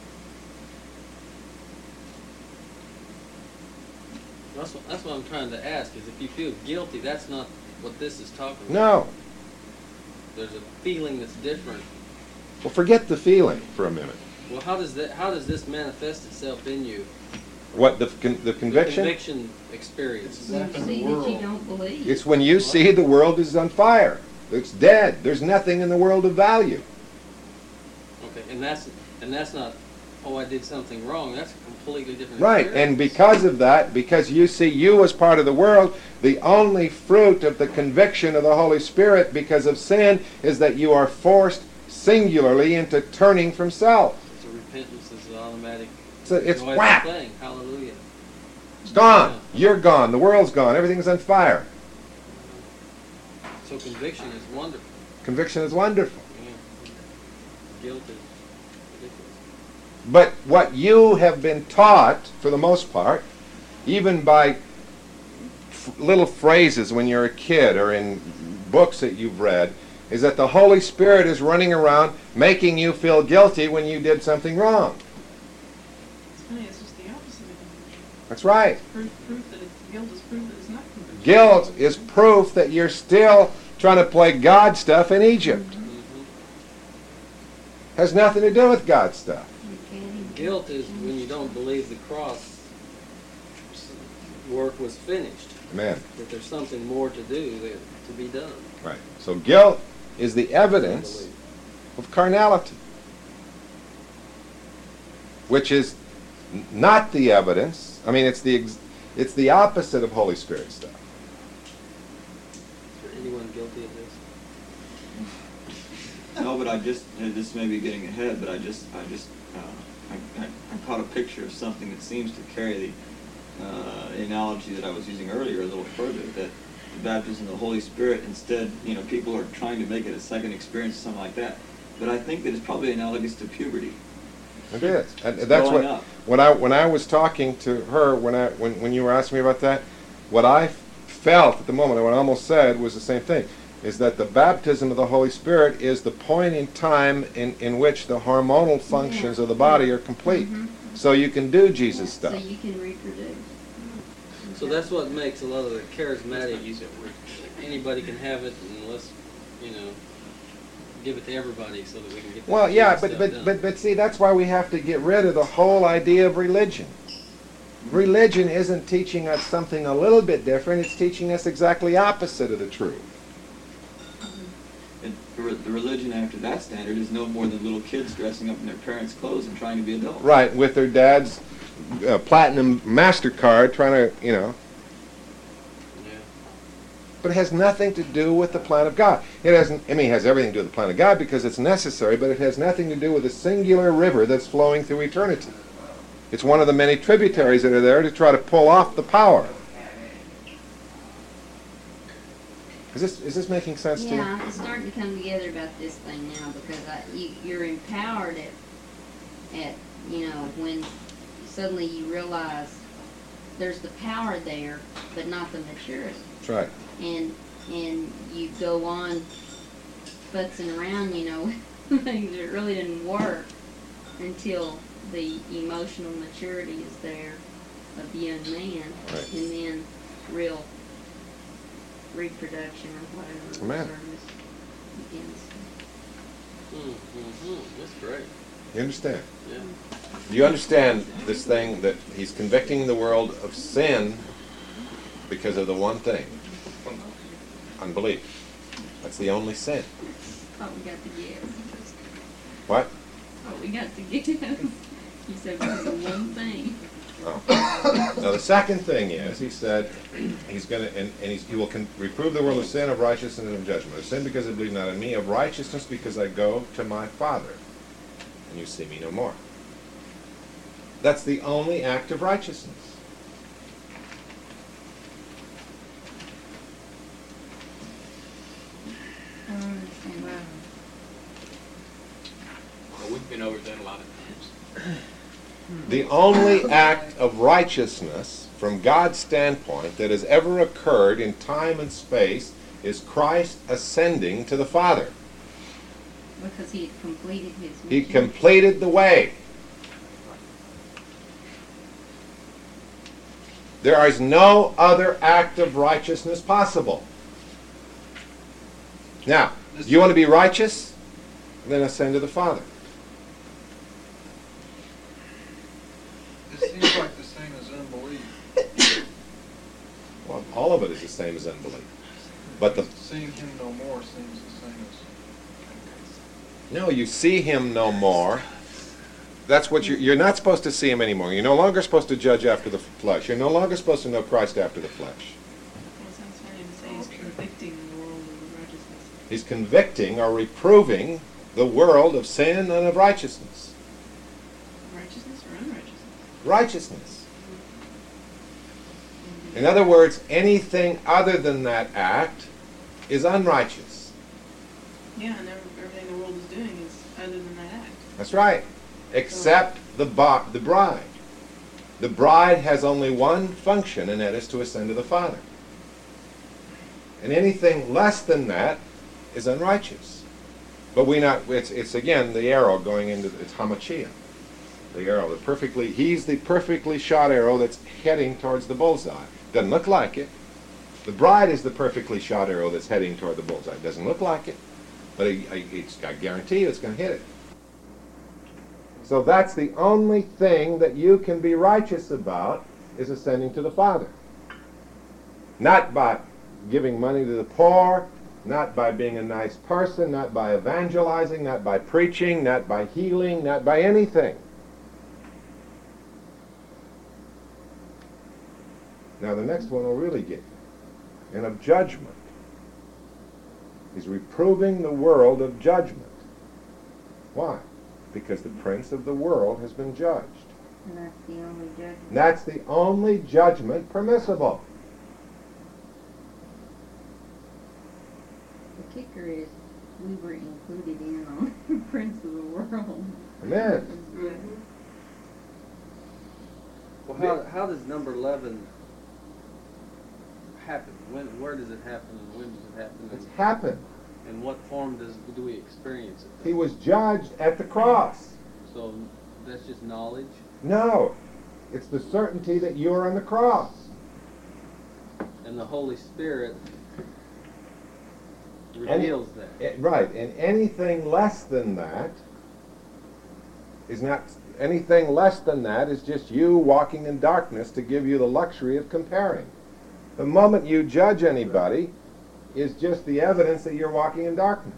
Speaker 7: That's what, that's what I'm trying to ask, is if you feel guilty, that's not what this is talking about.
Speaker 2: No.
Speaker 7: There's a feeling that's different.
Speaker 2: Well, forget the feeling for a minute.
Speaker 7: Well, how does that, how does this manifest itself in you?
Speaker 2: What, the, con- the
Speaker 7: The
Speaker 2: conviction?
Speaker 7: conviction experience.
Speaker 4: You see that you don't believe.
Speaker 2: It's when you see the world is on fire. It's dead. There's nothing in the world of value.
Speaker 7: Okay, and that's, and that's not, oh, I did something wrong. That's a completely different
Speaker 2: Right,
Speaker 7: experience.
Speaker 2: and because of that, because you see you as part of the world, the only fruit of the conviction of the Holy Spirit because of sin is that you are forced singularly into turning from self.
Speaker 7: So repentance is an automatic.
Speaker 2: So it's
Speaker 7: joyful
Speaker 2: whap.
Speaker 7: thing. Hallelujah.
Speaker 2: It's gone. You're gone. The world's gone. Everything's on fire.
Speaker 7: So conviction is wonderful.
Speaker 2: Conviction is wonderful.
Speaker 7: Yeah. Guilt is ridiculous.
Speaker 2: But what you have been taught, for the most part, even by f- little phrases when you're a kid or in books that you've read, is that the Holy Spirit is running around making you feel guilty when you did something wrong.
Speaker 6: It's funny, it's just the opposite of conviction.
Speaker 2: That's right.
Speaker 6: Proof, proof that it's, guilt is proof that it's not conviction.
Speaker 2: Guilt is proof that you're still trying to play God stuff in Egypt.
Speaker 7: Mhm.
Speaker 2: Has nothing to do with God stuff.
Speaker 4: You can't even-
Speaker 7: Guilt is when you don't believe the cross work was finished.
Speaker 2: Amen.
Speaker 7: That there's something more to do, that, to be done.
Speaker 2: Right. So guilt is the evidence of carnality, which is n- not the evidence. I mean, it's the ex- it's the opposite of Holy Spirit stuff.
Speaker 7: Is there anyone guilty of this?
Speaker 8: No, but I just, and this may be getting ahead, but I just, I just, uh, I, I, I caught a picture of something that seems to carry the uh, analogy that I was using earlier a little further, that the baptism of the Holy Spirit, instead, you know, people are trying to make it a second experience or something like that. But I think that it's probably analogous to puberty.
Speaker 2: It is. And
Speaker 8: It's
Speaker 2: that's
Speaker 8: going
Speaker 2: what
Speaker 8: up.
Speaker 2: when I when I was talking to her when I when, when you were asking me about that, what I felt at the moment, and what I almost said was the same thing, is that the baptism of the Holy Spirit is the point in time in, in which the hormonal functions
Speaker 4: Yeah.
Speaker 2: of the body are complete.
Speaker 4: Mhm.
Speaker 2: So you can do Jesus
Speaker 4: Yeah,
Speaker 2: stuff.
Speaker 4: So you can reproduce.
Speaker 7: So that's what makes a lot of the
Speaker 1: Let's
Speaker 7: charismatic,
Speaker 1: not use that word.
Speaker 7: anybody can have it, and let's, you know, give it to everybody so that we can get the
Speaker 2: Well, yeah,
Speaker 7: Jesus
Speaker 2: but
Speaker 7: stuff
Speaker 2: but,
Speaker 7: done.
Speaker 2: but but see, that's why we have to get rid of the whole idea of religion. Religion isn't teaching us something a little bit different, it's teaching us exactly opposite of the truth.
Speaker 8: And the re- the religion after that standard is no more than little kids dressing up in their parents' clothes and trying to be adults.
Speaker 2: Right, with their dad's uh, platinum MasterCard trying to, you know,
Speaker 7: Yeah.
Speaker 2: but it has nothing to do with the plan of God. It hasn't, I mean, it has everything to do with the plan of God because it's necessary, but it has nothing to do with the singular river that's flowing through eternity. It's one of the many tributaries that are there to try to pull off the power. Is this is this making sense to you?
Speaker 4: Yeah, it's starting to come together about this thing now because I, you, you're empowered at, at, you know, when suddenly you realize there's the power there, but not the maturity.
Speaker 2: That's right.
Speaker 4: And, and you go on futzing around, you know, things that really didn't work until the emotional maturity is there of the young man.
Speaker 2: Right.
Speaker 4: And then real reproduction or whatever
Speaker 2: Amen.
Speaker 4: service begins.
Speaker 7: Mm-hmm. That's great.
Speaker 2: You understand?
Speaker 7: Yeah.
Speaker 2: You understand this thing that he's convicting the world of sin because of the one thing, unbelief. That's the only sin.
Speaker 4: What we got to give.
Speaker 2: What?
Speaker 4: What we got to give. You said because of one thing.
Speaker 2: Oh. Now the second thing is, he said, he's going to, and, and he's, he will con- reprove the world of sin, of righteousness, and of judgment. Of sin because they believe not in me, of righteousness because I go to my Father, and you see me no more. That's the only act of righteousness.
Speaker 4: I don't understand why.
Speaker 1: Well, we've been over that a lot of times.
Speaker 2: The only act of righteousness from God's standpoint that has ever occurred in time and space is Christ ascending to the Father.
Speaker 4: Because he had completed his mission.
Speaker 2: He completed the way. There is no other act of righteousness possible. Now, you want to be righteous? Then ascend to the Father.
Speaker 9: It seems like the same as unbelief.
Speaker 2: Well, all of it is the same as unbelief. But the
Speaker 9: Seeing him no more seems the same as.
Speaker 2: no, you see him no more. That's what you're, you're not supposed to see him anymore. You're no longer supposed to judge after the flesh. You're no longer supposed to know Christ after the flesh.
Speaker 6: Well, sounds funny to say he's convicting the world of righteousness.
Speaker 2: He's convicting or reproving the world of sin and of righteousness.
Speaker 6: Righteousness or unrighteousness?
Speaker 2: Righteousness. In other words, anything other than that act is unrighteous.
Speaker 6: Yeah, and every- everything the world is doing is other than that act.
Speaker 2: That's right. Except the, bo- the bride. The bride has only one function, and that is to ascend to the Father. And anything less than that is unrighteous. But we not, it's, it's again the arrow going into, it's Hamachia. The arrow, the perfectly, he's the perfectly shot arrow that's heading towards the bullseye. Doesn't look like it. The bride is the perfectly shot arrow that's heading toward the bullseye. Doesn't look like it. But I, I, it's, I guarantee you it's going to hit it. So that's the only thing that you can be righteous about is ascending to the Father. Not by giving money to the poor, not by being a nice person, not by evangelizing, not by preaching, not by healing, not by anything. Now the next one will really get you. And of judgment. He's reproving the world of judgment. Why? Because the prince of the world has been judged.
Speaker 4: And that's the only judgment.
Speaker 2: And that's the only judgment permissible.
Speaker 4: The kicker is we were included in on Prince of the World.
Speaker 2: Amen.
Speaker 7: Well, how, how does number eleven happen? When, where does it happen, and when does it happen?
Speaker 2: It's
Speaker 7: And
Speaker 2: happened.
Speaker 7: in what form does do we experience it?
Speaker 2: He was judged at the cross.
Speaker 7: So that's just knowledge.
Speaker 2: No, it's the certainty that you're on the cross.
Speaker 7: And the Holy Spirit
Speaker 2: Any-
Speaker 7: reveals that.
Speaker 2: It- right, and anything less than that is not, anything less than that is just you walking in darkness to give you the luxury of comparing. The moment you judge anybody is just the evidence that you're walking in darkness.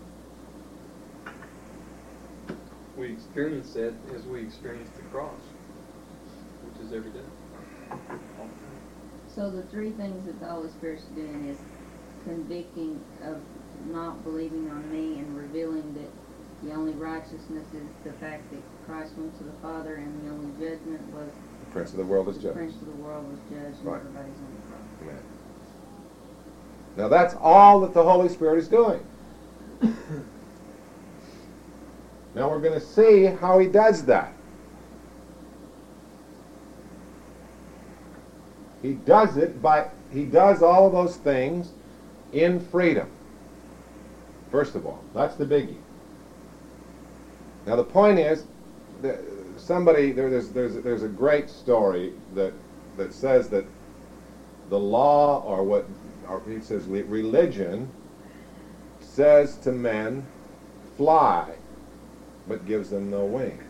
Speaker 3: We experience that as we experience the cross, which is every day.
Speaker 4: So the three things that the Holy Spirit's doing is convicting of not believing on me and revealing that the only righteousness is the fact that Christ went to the Father and the only judgment was
Speaker 2: The Prince of the world is
Speaker 4: the
Speaker 2: judged.
Speaker 4: Prince of the world was judged and
Speaker 2: Right.
Speaker 4: everybody's on the cross.
Speaker 2: Amen. Now that's all that the Holy Spirit is doing. Now we're going to see how he does that. He does it by, he does all of those things in freedom. First of all, that's the biggie. Now the point is, that somebody, there, there's, there's, there's a great story that, that says that the law, or what, or he says le- religion, says to men, fly, but gives them no wings.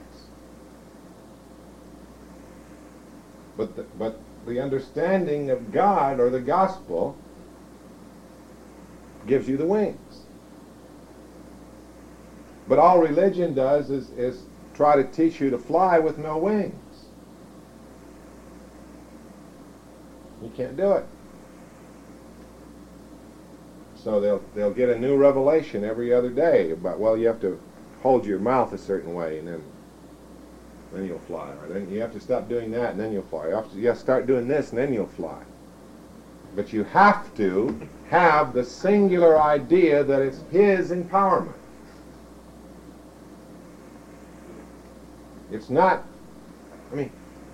Speaker 2: But the, but the understanding of God, or the gospel, gives you the wings. But all religion does is, is try to teach you to fly with no wings. You can't do it. So they'll they'll get a new revelation every other day about, well, you have to hold your mouth a certain way, and then then you'll fly. Or then you have to stop doing that, and then you'll fly. You have to, you have to start doing this, and then you'll fly. But you have to have the singular idea that it's his empowerment. It's not, I mean,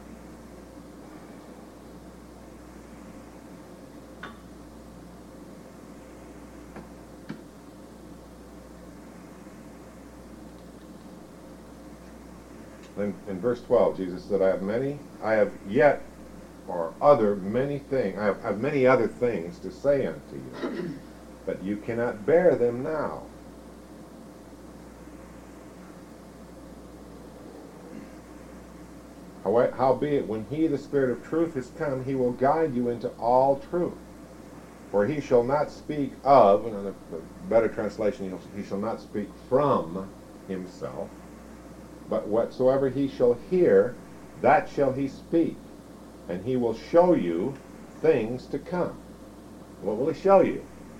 Speaker 2: in, in verse twelve, Jesus said, I have many, I have yet, or other many things, I have, have many other things to say unto you, but you cannot bear them now. How- Howbeit, when he, the Spirit of truth, is come, he will guide you into all truth. For he shall not speak of, and in a better translation, he'll, he shall not speak from himself, but whatsoever he shall hear, that shall he speak, and he will show you things to come. What will he show you?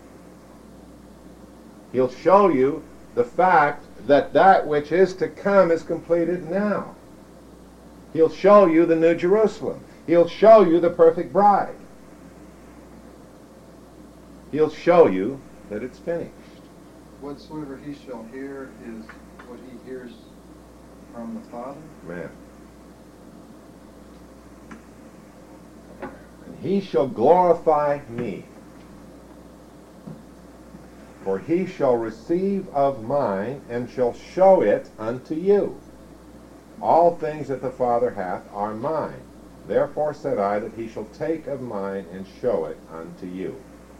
Speaker 2: He'll show you the fact that that which is to come is completed now. He'll show you the New Jerusalem. He'll show you the perfect bride. He'll show you that it's finished.
Speaker 9: Whatsoever he shall hear is what he hears from the Father.
Speaker 2: Man. And he shall glorify me. For he shall receive of mine, and shall show it unto you. All things that the Father hath are mine. Therefore said I that he shall take of mine and show it unto you.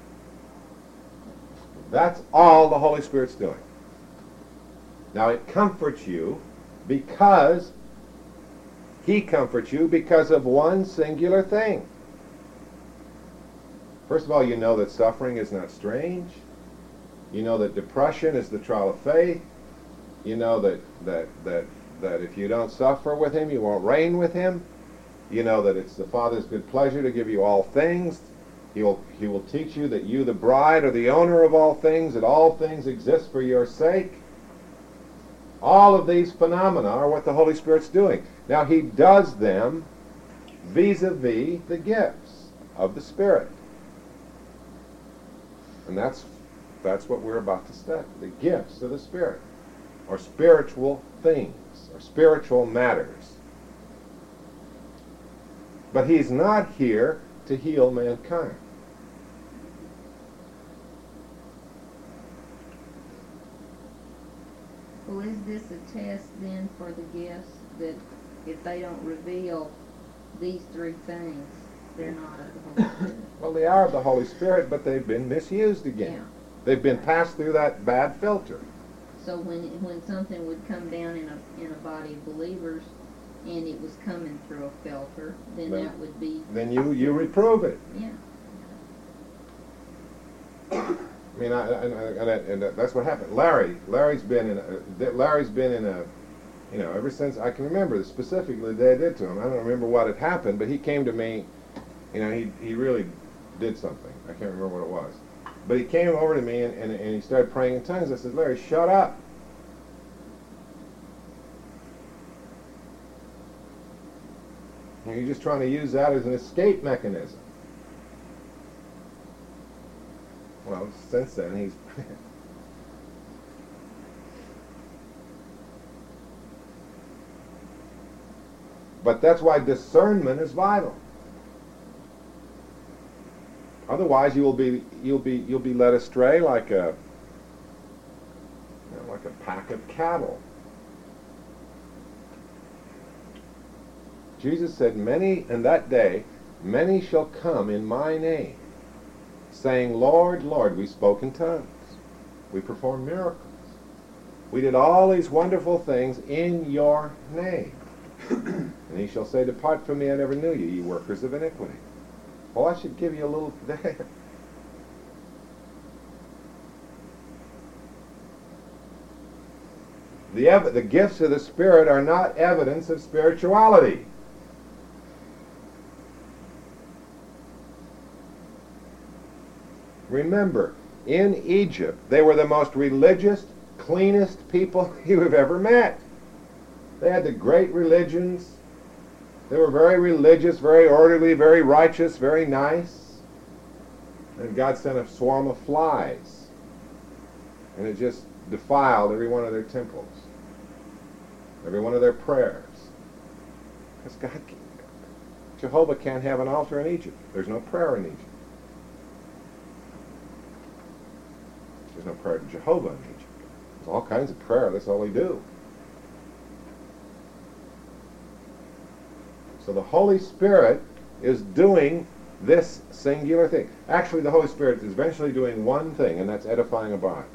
Speaker 2: That's all the Holy Spirit's doing. Now it comforts you because he comforts you because of one singular thing. First of all, you know that suffering is not strange. You know that depression is the trial of faith. You know that that that that if you don't suffer with him, you won't reign with him. You know that it's the Father's good pleasure to give you all things. He will, he will teach you that you, the bride, are the owner of all things, that all things exist for your sake. All of these phenomena are what the Holy Spirit's doing. Now, he does them vis-a-vis the gifts of the Spirit. And that's That's what we're about to study. The gifts of the Spirit, or spiritual things, or spiritual matters. But he's not here to heal mankind.
Speaker 4: Well, is this a test then for the gifts, that if they don't reveal these three things, they're not of the Holy Spirit?
Speaker 2: Well, they are of the Holy Spirit, but they've been misused again.
Speaker 4: Yeah.
Speaker 2: They've been passed through that bad filter.
Speaker 4: So when when something would come down in a in a body of believers, and it was coming through a filter, then
Speaker 2: Then-
Speaker 4: that would be
Speaker 2: Then you, you reprove it.
Speaker 4: yeah.
Speaker 2: I mean, I, I, and, that, and that's what happened. Larry, Larry's been in, a, Larry's been in a, you know, ever since I can remember specifically the day I did to him. I don't remember what had happened, but he came to me. You know, he he really did something. I can't remember what it was, but he came over to me and, and, and he started praying in tongues. I said, Larry, shut up. You're just trying to use that as an escape mechanism. Well, since then, he's... But that's why discernment is vital. Otherwise, you will be you'll be you'll be led astray like a you know, like a pack of cattle. Jesus said, "Many in that day, many shall come in my name, saying, Lord, Lord, we spoke in tongues. We performed miracles. We did all these wonderful things in your name. And he shall say, Depart from me, I never knew you, ye workers of iniquity." Well, I should give you a little there. The, ev- the gifts of the Spirit are not evidence of spirituality. Remember, in Egypt, they were the most religious, cleanest people you have ever met. They had the great religions. They were very religious, very orderly, very righteous, very nice. And God sent a swarm of flies. And it just defiled every one of their temples, every one of their prayers. Because God, Jehovah can't have an altar in Egypt. There's no prayer in Egypt. There's no prayer to Jehovah in Egypt. There's all kinds of prayer. That's all they do. So the Holy Spirit is doing this singular thing. Actually, the Holy Spirit is eventually doing one thing, and that's edifying a body.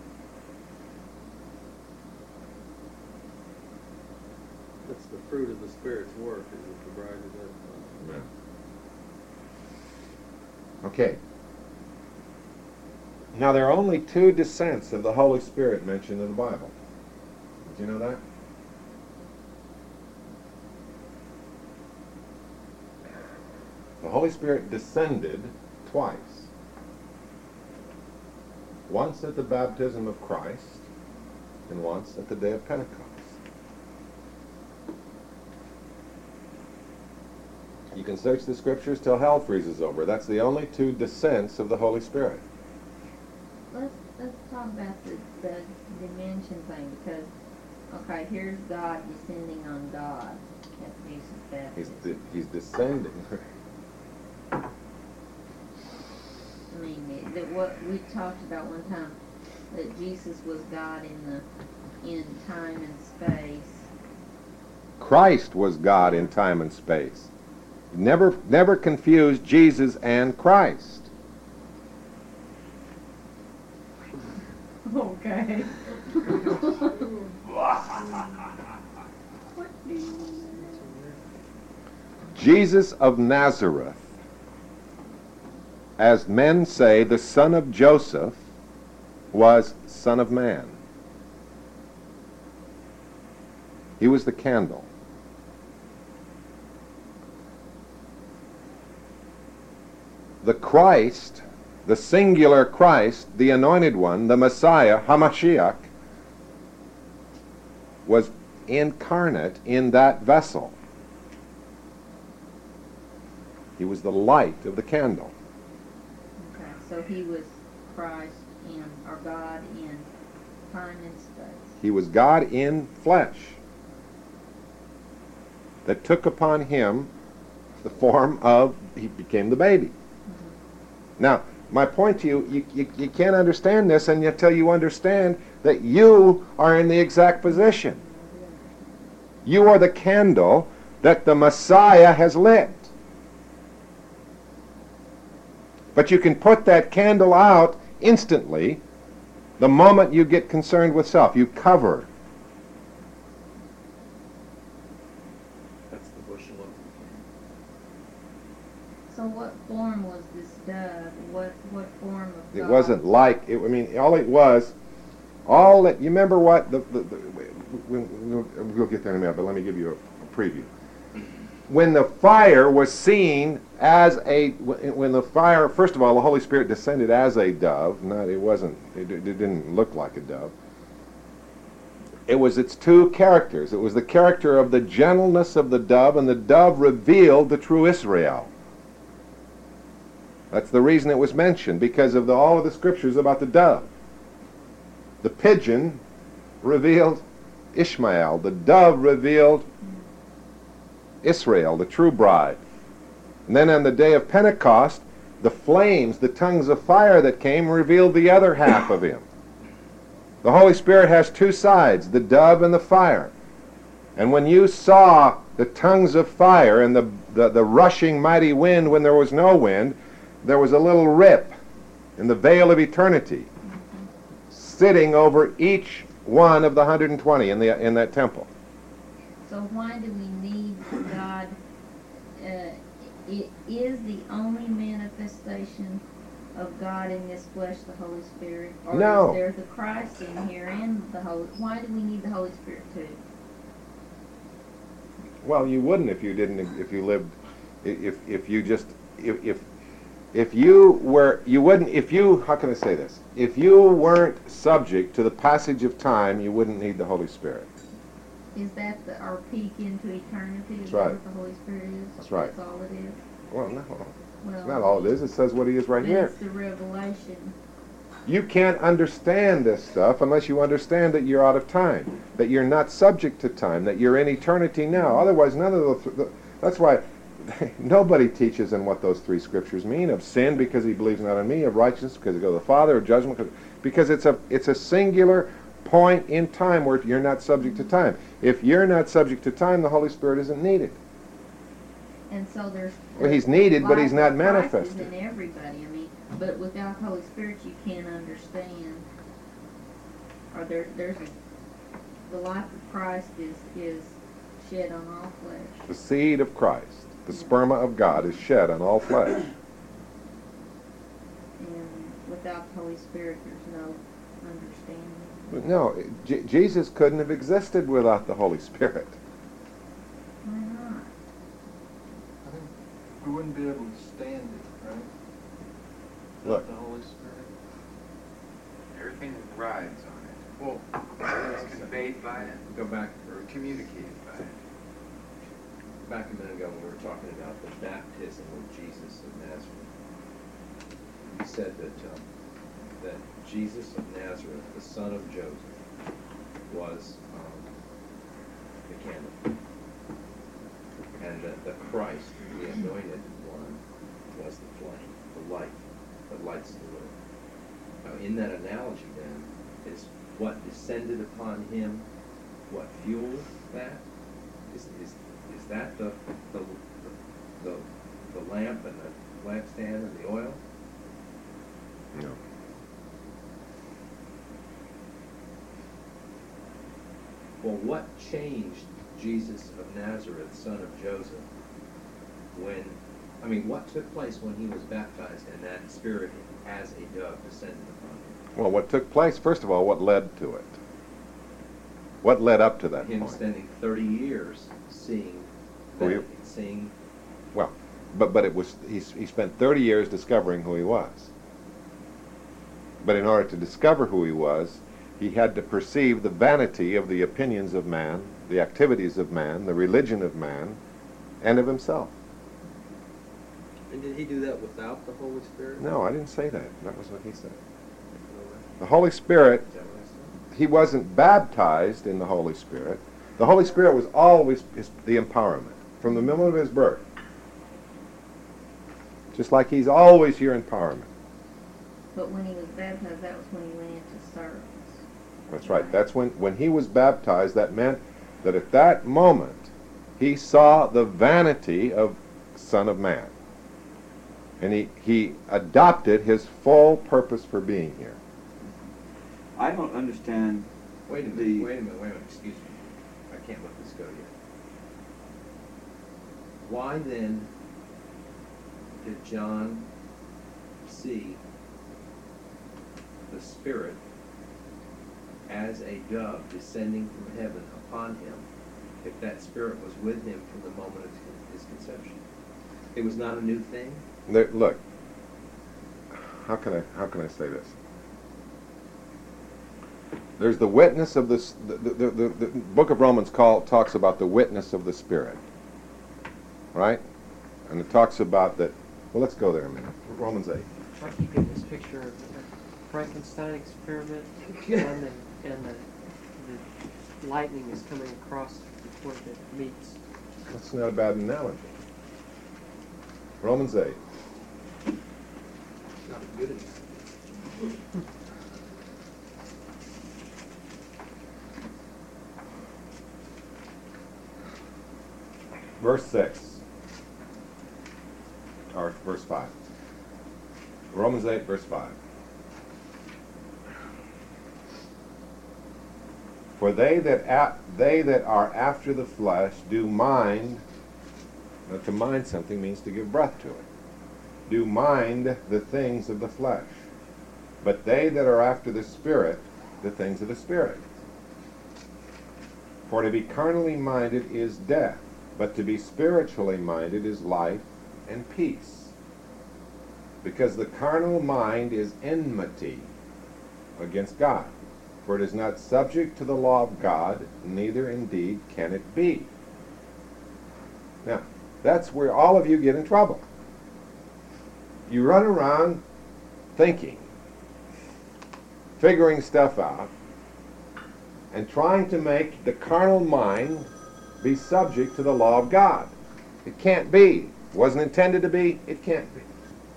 Speaker 7: That's the fruit of the Spirit's work, is that the bride is edified.
Speaker 2: Amen. Okay. Now, there are only two descents of the Holy Spirit mentioned in the Bible. Did you know that? The Holy Spirit descended twice. Once at the baptism of Christ, and once at the day of Pentecost. You can search the Scriptures till hell freezes over. That's the only two descents of the Holy Spirit.
Speaker 4: Let's let's talk about the, the dimension thing, because okay, here's God descending on God at Jesus'
Speaker 2: He's,
Speaker 4: baptism.
Speaker 2: de- he's descending.
Speaker 4: I mean, it- that what we talked about one time, that Jesus was God in the in time and space.
Speaker 2: Christ was God in time and space. Never, never confuse Jesus and Christ.
Speaker 4: Okay.
Speaker 2: Jesus of Nazareth, as men say, the son of Joseph, was Son of Man. He was the candle. The Christ, the singular Christ, the anointed one, the Messiah, Hamashiach, was incarnate in that vessel. He was the light of the candle.
Speaker 4: Okay, so he was Christ in, or God in time and space.
Speaker 2: He was God in flesh that took upon him the form of, he became the baby.
Speaker 4: Mm-hmm.
Speaker 2: Now, my point to you, you, you, you can't understand this until you understand that you are in the exact position. You are the candle that the Messiah has lit. But you can put that candle out instantly the moment you get concerned with self. You cover.
Speaker 1: That's the bushel of.
Speaker 4: So what form was this dove? What what form of
Speaker 2: It
Speaker 4: God?
Speaker 2: wasn't like, it, I mean, all it was, all that, you remember what, the, the, the, we, we'll, we'll get there in a minute, but let me give you a, a preview. When the fire was seen as a, when the fire, first of all, the Holy Spirit descended as a dove. Not, it wasn't, it, it didn't look like a dove. It was its two characters. It was the character of the gentleness of the dove, and the dove revealed the true Israel. That's the reason it was mentioned, because of the, all of the scriptures about the dove. The pigeon revealed Ishmael. The dove revealed Israel, the true bride. And then on the day of Pentecost, the flames, the tongues of fire that came, revealed the other half of him. The Holy Spirit has two sides, the dove and the fire. And when you saw the tongues of fire and the, the, the rushing mighty wind when there was no wind, there was a little rip in the veil of eternity sitting over each one of the one hundred twenty in, the, in that temple.
Speaker 4: So why do we need God? Uh, it is the only manifestation of God in this flesh the Holy Spirit? Or
Speaker 2: No.
Speaker 4: is there the Christ in here and the Holy? Why do we need the Holy Spirit too?
Speaker 2: Well, you wouldn't if you didn't, if you lived, if, if you just, if, if, if you were, you wouldn't, if you, how can I say this? If you weren't subject to the passage of time, you wouldn't need the Holy Spirit.
Speaker 4: Is that the, our peak into eternity? Is
Speaker 2: That's
Speaker 4: that
Speaker 2: right.
Speaker 4: what the Holy Spirit is?
Speaker 2: That's right.
Speaker 4: That's all it is?
Speaker 2: Well, no,
Speaker 4: Well,
Speaker 2: it's not all it is. It says what he is right here.
Speaker 4: That's the revelation.
Speaker 2: You can't understand this stuff unless you understand that you're out of time, that you're not subject to time, that you're in eternity now. Otherwise, none of the, th- the that's why nobody teaches in what those three scriptures mean, of sin because he believes not in me, of righteousness because he goes to the Father, of judgment because, because it's a it's a singular point in time where you're not subject to time. If you're not subject to time, the Holy Spirit isn't needed.
Speaker 4: And so there's...
Speaker 2: Well, he's needed, but he's not
Speaker 4: life of Christ
Speaker 2: manifested.
Speaker 4: is in everybody. I mean, but without the Holy Spirit, you can't understand. Or there, there's a, the life of Christ is is shed on all flesh.
Speaker 2: The seed of Christ, the sperma of God, is shed on all flesh.
Speaker 4: And without the Holy Spirit, there's no understanding.
Speaker 2: But no, J- Jesus couldn't have existed without the Holy Spirit.
Speaker 4: Why not?
Speaker 9: I think we wouldn't be able to stand it, right?
Speaker 2: Look.
Speaker 9: Without the Holy Spirit.
Speaker 10: Everything rides on it. Well, it's conveyed by it,
Speaker 1: Go back,
Speaker 10: or communicated by it.
Speaker 1: back a minute ago when we were talking about the baptism of Jesus of Nazareth. You said that, um, that Jesus of Nazareth, the son of Joseph, was um, the candle. And that the Christ, the anointed one, was the flame, the light that lights the room. Now, in that analogy, then, is what descended upon him, what fueled that? Is, is, is that the, the, the, the lamp and the lampstand and the oil?
Speaker 2: No.
Speaker 1: Well, what changed Jesus of Nazareth, son of Joseph, when, I mean, what took place when he was baptized and that Spirit as a dove descended upon him?
Speaker 2: Well, what took place, first of all, what led to it? What led up to that
Speaker 1: Him
Speaker 2: point?
Speaker 1: spending thirty years seeing,
Speaker 2: Who he-
Speaker 1: that, seeing,
Speaker 2: Well, but but it was he, he spent thirty years discovering who he was. But in order to discover who he was, he had to perceive the vanity of the opinions of man, the activities of man, the religion of man, and of himself.
Speaker 7: And did he do that without the Holy Spirit?
Speaker 2: No, I didn't say that. That was what he said. The Holy Spirit,
Speaker 1: Is that what I said?
Speaker 2: he wasn't baptized in the Holy Spirit. The Holy Spirit was always his, the empowerment from the moment of his birth. Just like he's always your empowerment.
Speaker 4: But when he was baptized, that was when he went into service.
Speaker 2: That's right. That's when, when he was baptized, that meant that at that moment he saw the vanity of Son of Man. And he, he adopted his full purpose for being here.
Speaker 8: I don't understand.
Speaker 1: Wait a minute,
Speaker 8: The-
Speaker 1: wait a minute, wait a minute, excuse me. I can't let this go yet. Why then did John see the Spirit as a dove descending from heaven upon him if that Spirit was with him from the moment of his conception? It was not a new thing?
Speaker 2: There, look, how can I how can I say this? There's the witness of this. The, the, the, the Book of Romans call, talks about the witness of the Spirit, right? And it talks about that. Well, let's go there a minute. Romans eight.
Speaker 11: I keep getting this picture of the Frankenstein experiment, and the, and the, the lightning is coming across before it meets.
Speaker 2: That's not a bad analogy. Romans eight.
Speaker 1: Not good enough.
Speaker 2: Verse six. Or verse five. Romans eight, verse five. For they that a- they that are after the flesh do mind. Now, to mind something means to give breath to it. Do mind the things of the flesh. But they that are after the Spirit, the things of the Spirit. For to be carnally minded is death, but to be spiritually minded is life and peace. Because the carnal mind is enmity against God. For it is not subject to the law of God, neither indeed can it be. Now, that's where all of you get in trouble. You run around thinking, figuring stuff out, and trying to make the carnal mind be subject to the law of God. It can't be. It wasn't intended to be. It can't be.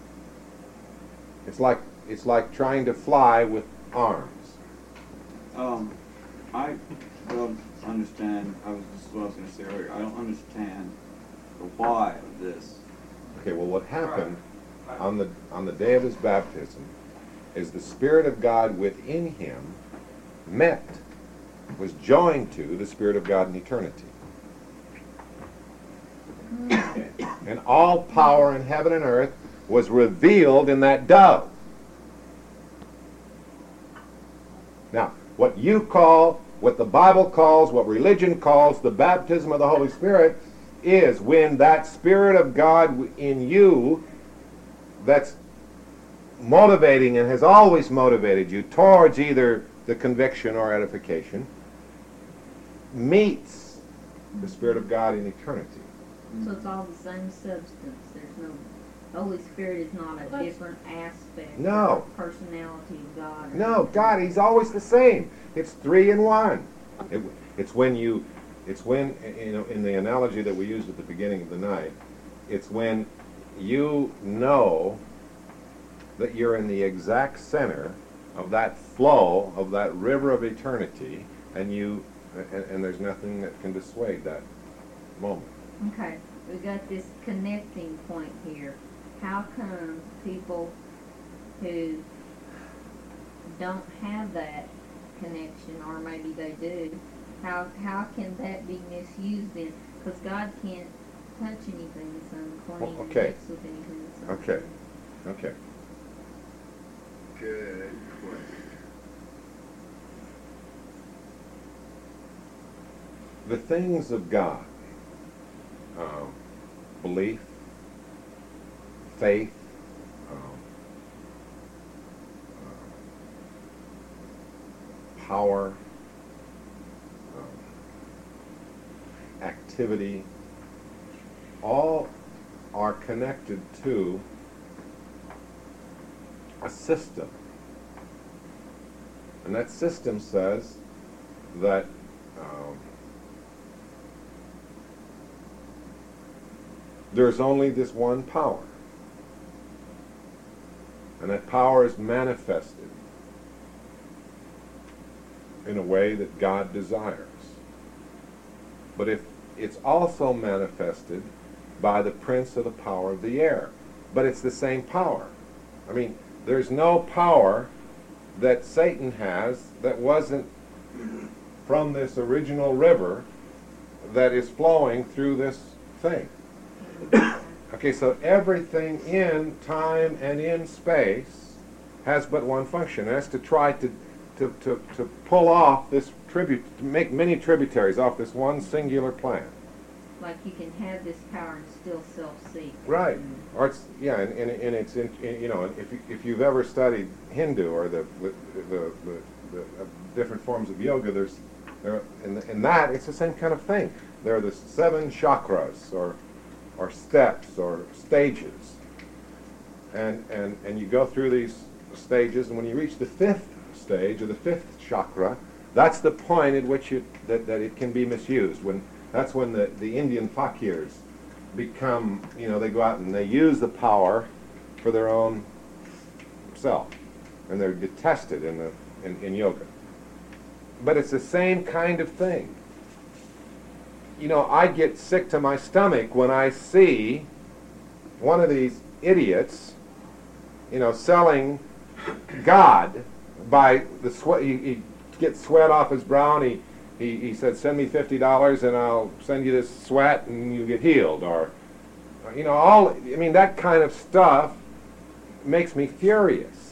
Speaker 2: It's like it's like trying to fly with arms.
Speaker 8: Um, I don't understand. I was this is what I was going to say earlier. I don't understand the why of this.
Speaker 2: Okay, well, what happened on the on the day of his baptism is the Spirit of God within him met, was joined to the Spirit of God in eternity. And all power in heaven and earth was revealed in that dove. Now, what you call, what the Bible calls, what religion calls the baptism of the Holy Spirit is when that Spirit of God in you that's motivating and has always motivated you towards either the conviction or edification meets the Spirit of God in eternity.
Speaker 4: So it's all the same substance. There's no, the Holy Spirit is not a
Speaker 6: That's-
Speaker 4: different aspect
Speaker 2: No.
Speaker 4: of the personality of God. or
Speaker 2: No,
Speaker 4: anything.
Speaker 2: God, He's always the same. It's three in one. It, it's when you, it's when, you know, in the analogy that we used at the beginning of the night, it's when you know that you're in the exact center of that flow, of that river of eternity, and you, and, and there's nothing that can dissuade that moment.
Speaker 4: Okay, we got this connecting point here. How come people who don't have that connection, or maybe they do, how how can that be misused then? Because God can't touch anything that's unclean,
Speaker 2: Well,
Speaker 4: and
Speaker 2: okay.
Speaker 4: mix with anything that's
Speaker 2: Okay.
Speaker 4: unclean.
Speaker 2: Okay.
Speaker 10: Good question.
Speaker 2: The things of God, um, belief, faith, um, uh, power, um, activity, all are connected to a system. And that system says that um, there's only this one power. And that power is manifested in a way that God desires. But if it's also manifested by the prince of the power of the air. But it's the same power. I mean, there's no power that Satan has that wasn't from this original river that is flowing through this thing. Okay, so everything in time and in space has but one function. It has to try to, to, to, to pull off this tribute, to make many tributaries off this one singular plan.
Speaker 4: Like you can have this power and still self-seek.
Speaker 2: Right. Or it's, yeah, and, and, and it's, in, in, you know, if, you, if you've ever studied Hindu or the, the, the, the, the uh, different forms of yoga, there's, there, in, in that, it's the same kind of thing. There are the seven chakras, or or steps, or stages. And, and, and you go through these stages, and when you reach the fifth stage, or the fifth chakra, that's the point at which you, that, that it can be misused. When, that's when the, the Indian fakirs become, you know, they go out and they use the power for their own self. And they're detested in, the, in, in yoga. But it's the same kind of thing. You know, I get sick to my stomach when I see one of these idiots, you know, selling God by the sweat. He, he gets sweat off his brow, and he, he, he said, send me fifty dollars and I'll send you this sweat and you get healed. Or, you know, all, I mean, that kind of stuff makes me furious.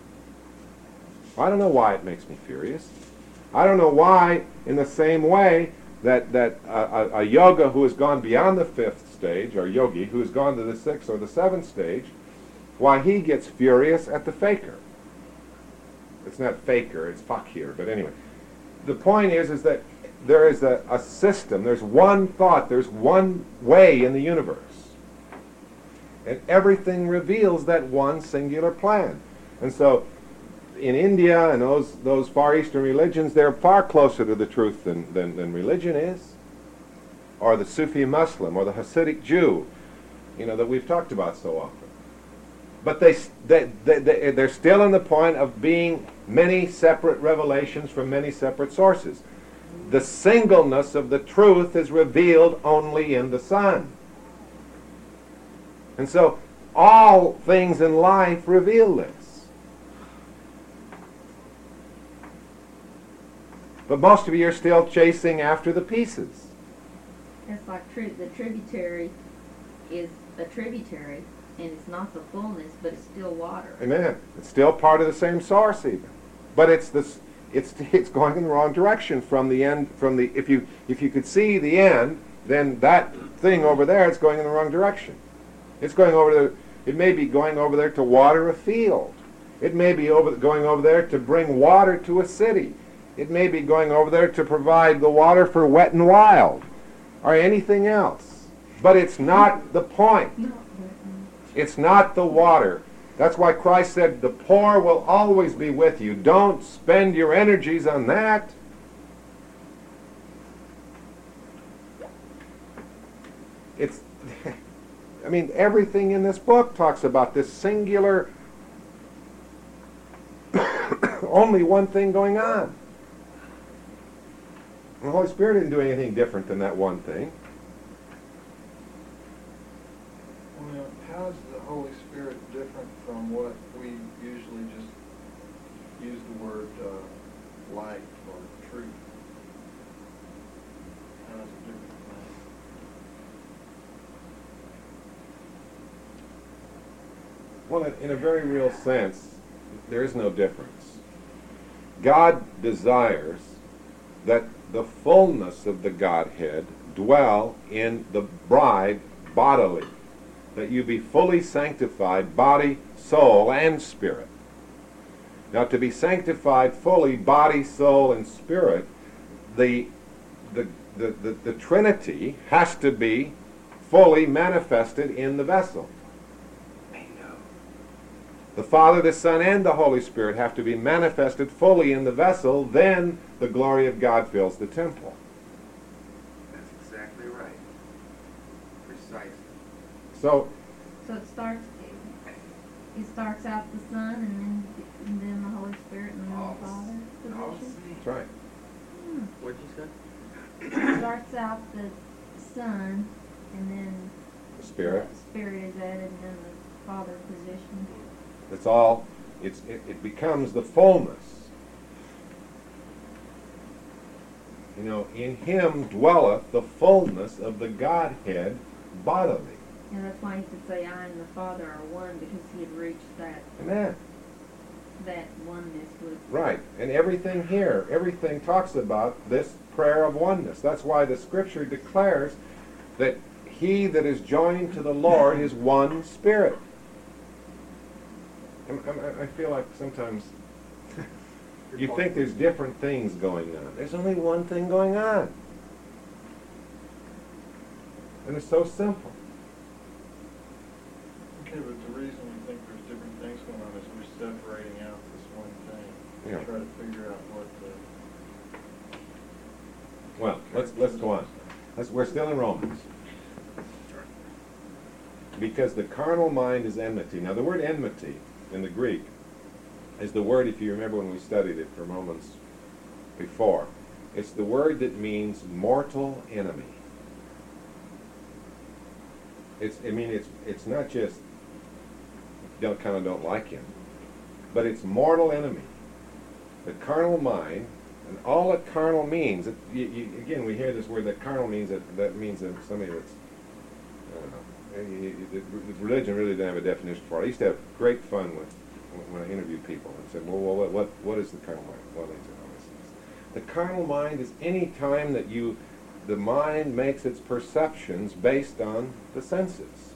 Speaker 2: I don't know why it makes me furious. I don't know why, in the same way, that, that uh, a, a yoga who has gone beyond the fifth stage, or yogi who has gone to the sixth or the seventh stage, why he gets furious at the faker. It's not faker, it's fakir, but anyway. The point is, is that there is a, a system, there's one thought, there's one way in the universe. And everything reveals that one singular plan. And so, in India and those those Far Eastern religions, they're far closer to the truth than, than, than religion is. Or the Sufi Muslim, or the Hasidic Jew, you know, that we've talked about so often. But they, they, they, they, they're still in the point of being many separate revelations from many separate sources. The singleness of the truth is revealed only in the Son. And so, all things in life reveal this. But most of you are still chasing after the pieces.
Speaker 4: It's like tri- the tributary is a tributary, and it's not the fullness, but it's still water.
Speaker 2: Amen. It's still part of the same source, even, but it's this. It's it's going in the wrong direction from the end. From the if you if you could see the end, then that thing over there, it's going in the wrong direction. It's going over there. It may be going over there to water a field. It may be over going over there to bring water to a city. It may be going over there to provide the water for Wet and Wild, or anything else. But it's not the point. It's not the water. That's why Christ said, the poor will always be with you. Don't spend your energies on that. It's, I mean, everything in this book talks about this singular, only one thing going on. The Holy Spirit didn't do anything different than that one thing.
Speaker 9: Well, how is the Holy Spirit different from what we usually just use the word uh, light or truth? How is it different from that?
Speaker 2: Well, in, in a very real sense, there is no difference. God desires that the fullness of the Godhead dwell in the bride bodily, that you be fully sanctified, body, soul, and spirit. Now, to be sanctified fully, body, soul, and spirit, the, the, the, the, the Trinity has to be fully manifested in the vessel. The Father, the Son, and the Holy Spirit have to be manifested fully in the vessel, then the glory of God fills the temple.
Speaker 10: That's exactly right. Precisely.
Speaker 2: So,
Speaker 4: So it starts, it starts out the Son and then, and then the Holy Spirit and then
Speaker 10: All
Speaker 4: the Father
Speaker 10: the- all the
Speaker 4: position?
Speaker 10: same.
Speaker 2: that's right.
Speaker 4: Hmm.
Speaker 3: What'd you say?
Speaker 4: It starts out the Son and then
Speaker 2: The Spirit.
Speaker 4: the Spirit is added and then the Father position.
Speaker 2: It's all, it's, it, it becomes the fullness. You know, in him dwelleth the fullness of the Godhead bodily.
Speaker 4: And that's why he could say, I and the Father are one, because he had reached that,
Speaker 2: Amen.
Speaker 4: that oneness with.
Speaker 2: Right. And everything here, everything talks about this prayer of oneness. That's why the Scripture declares that he that is joined to the Lord is one spirit. I'm- I'm- I feel like sometimes you think there's different things going on. There's only one thing going on. And it's so simple.
Speaker 9: Okay, but the reason we think there's different things going on is we're separating out this one thing.
Speaker 2: Yeah.
Speaker 9: To try to figure out what the.
Speaker 2: Well, let's, let's go on. Let's, we're still in Romans. Because the carnal mind is enmity. Now the word enmity in the Greek is the word, if you remember when we studied it from Romans before, it's the word that means mortal enemy. It's, I mean, it's, it's not just don't kind of don't like him, but it's mortal enemy. The carnal mind, and all that carnal means, it, you, you, again, we hear this word that carnal means that that means that somebody that's, I don't know, you- you- the religion really didn't have a definition for it. I used to have great fun with when I interviewed people and said, well, well what, what, what is the carnal mind? Well, they said, oh, this is- the carnal mind is any time that you, the mind makes its perceptions based on the senses.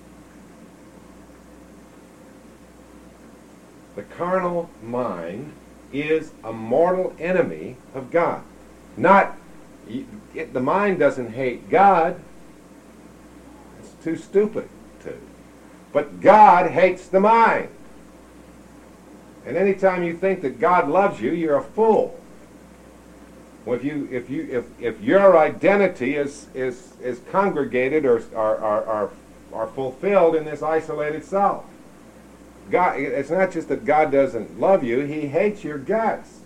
Speaker 2: The carnal mind is a mortal enemy of God. Not, y- it, the mind doesn't hate God. It's too stupid to. But God hates the mind. And anytime you think that God loves you, you're a fool. Well, if you, if you, if, if your identity is is is congregated or are are are are fulfilled in this isolated self, God, it's not just that God doesn't love you; He hates your guts.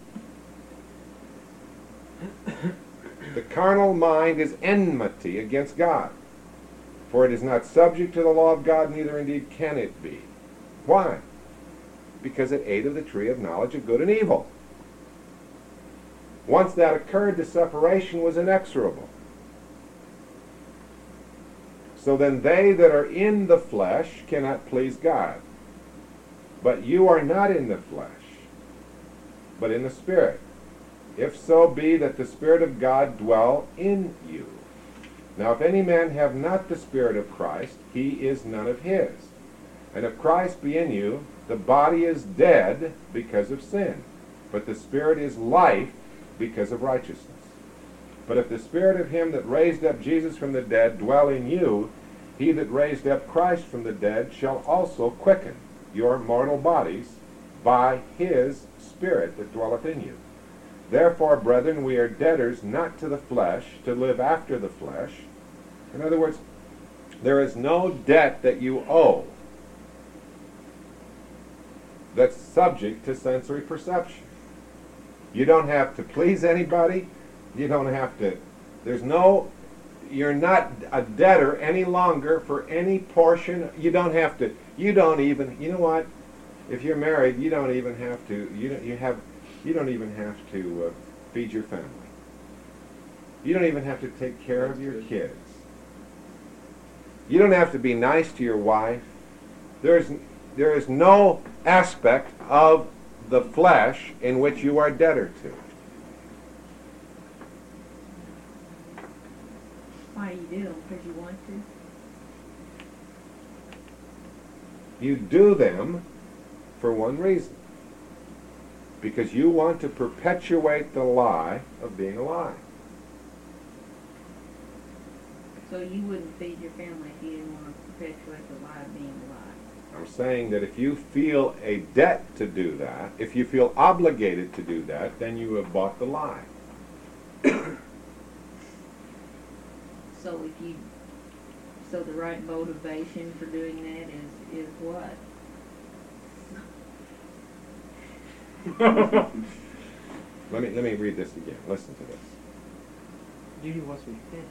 Speaker 2: The carnal mind is enmity against God, for it is not subject to the law of God, neither indeed can it be. Why? Because it ate of the tree of knowledge of good and evil. Once that occurred, the separation was inexorable. So then they that are in the flesh cannot please God. But you are not in the flesh, but in the Spirit, if so be that the Spirit of God dwell in you. Now if any man have not the Spirit of Christ, he is none of his. And if Christ be in you, the body is dead because of sin, but the Spirit is life because of righteousness. But if the Spirit of him that raised up Jesus from the dead dwell in you, he that raised up Christ from the dead shall also quicken your mortal bodies by his Spirit that dwelleth in you. Therefore, brethren, we are debtors not to the flesh, to live after the flesh. In other words, there is no debt that you owe that's subject to sensory perception. You don't have to please anybody. You don't have to, there's no, you're not a debtor any longer for any portion. You don't have to, you don't even, you know what? If you're married, you don't even have to, you don't, you have, you don't even have to uh, feed your family. You don't even have to take care of your kids. You don't have to be nice to your wife. There's, there is no aspect of the flesh in which you are debtor to.
Speaker 4: Why do you do them? Because you want to?
Speaker 2: You do them for one reason. Because you want to perpetuate the lie of being alive.
Speaker 4: So you wouldn't feed your family if you didn't want to perpetuate the lie of being alive?
Speaker 2: I'm saying that if you feel a debt to do that, if you feel obligated to do that, then you have bought the lie.
Speaker 4: So if you, so the right motivation for doing that is, is what?
Speaker 2: Let me, let me read this again. Listen to this.
Speaker 11: Judy wants me to finish.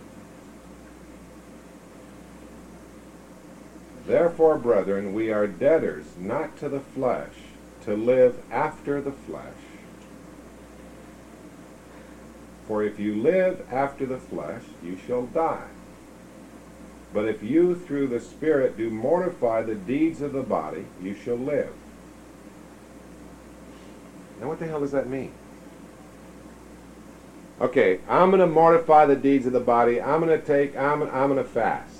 Speaker 2: Therefore, brethren, we are debtors, not to the flesh, to live after the flesh. For if you live after the flesh, you shall die. But if you through the Spirit do mortify the deeds of the body, you shall live. Now what the hell does that mean? Okay, I'm going to mortify the deeds of the body. I'm going to take, I'm, I'm going to fast.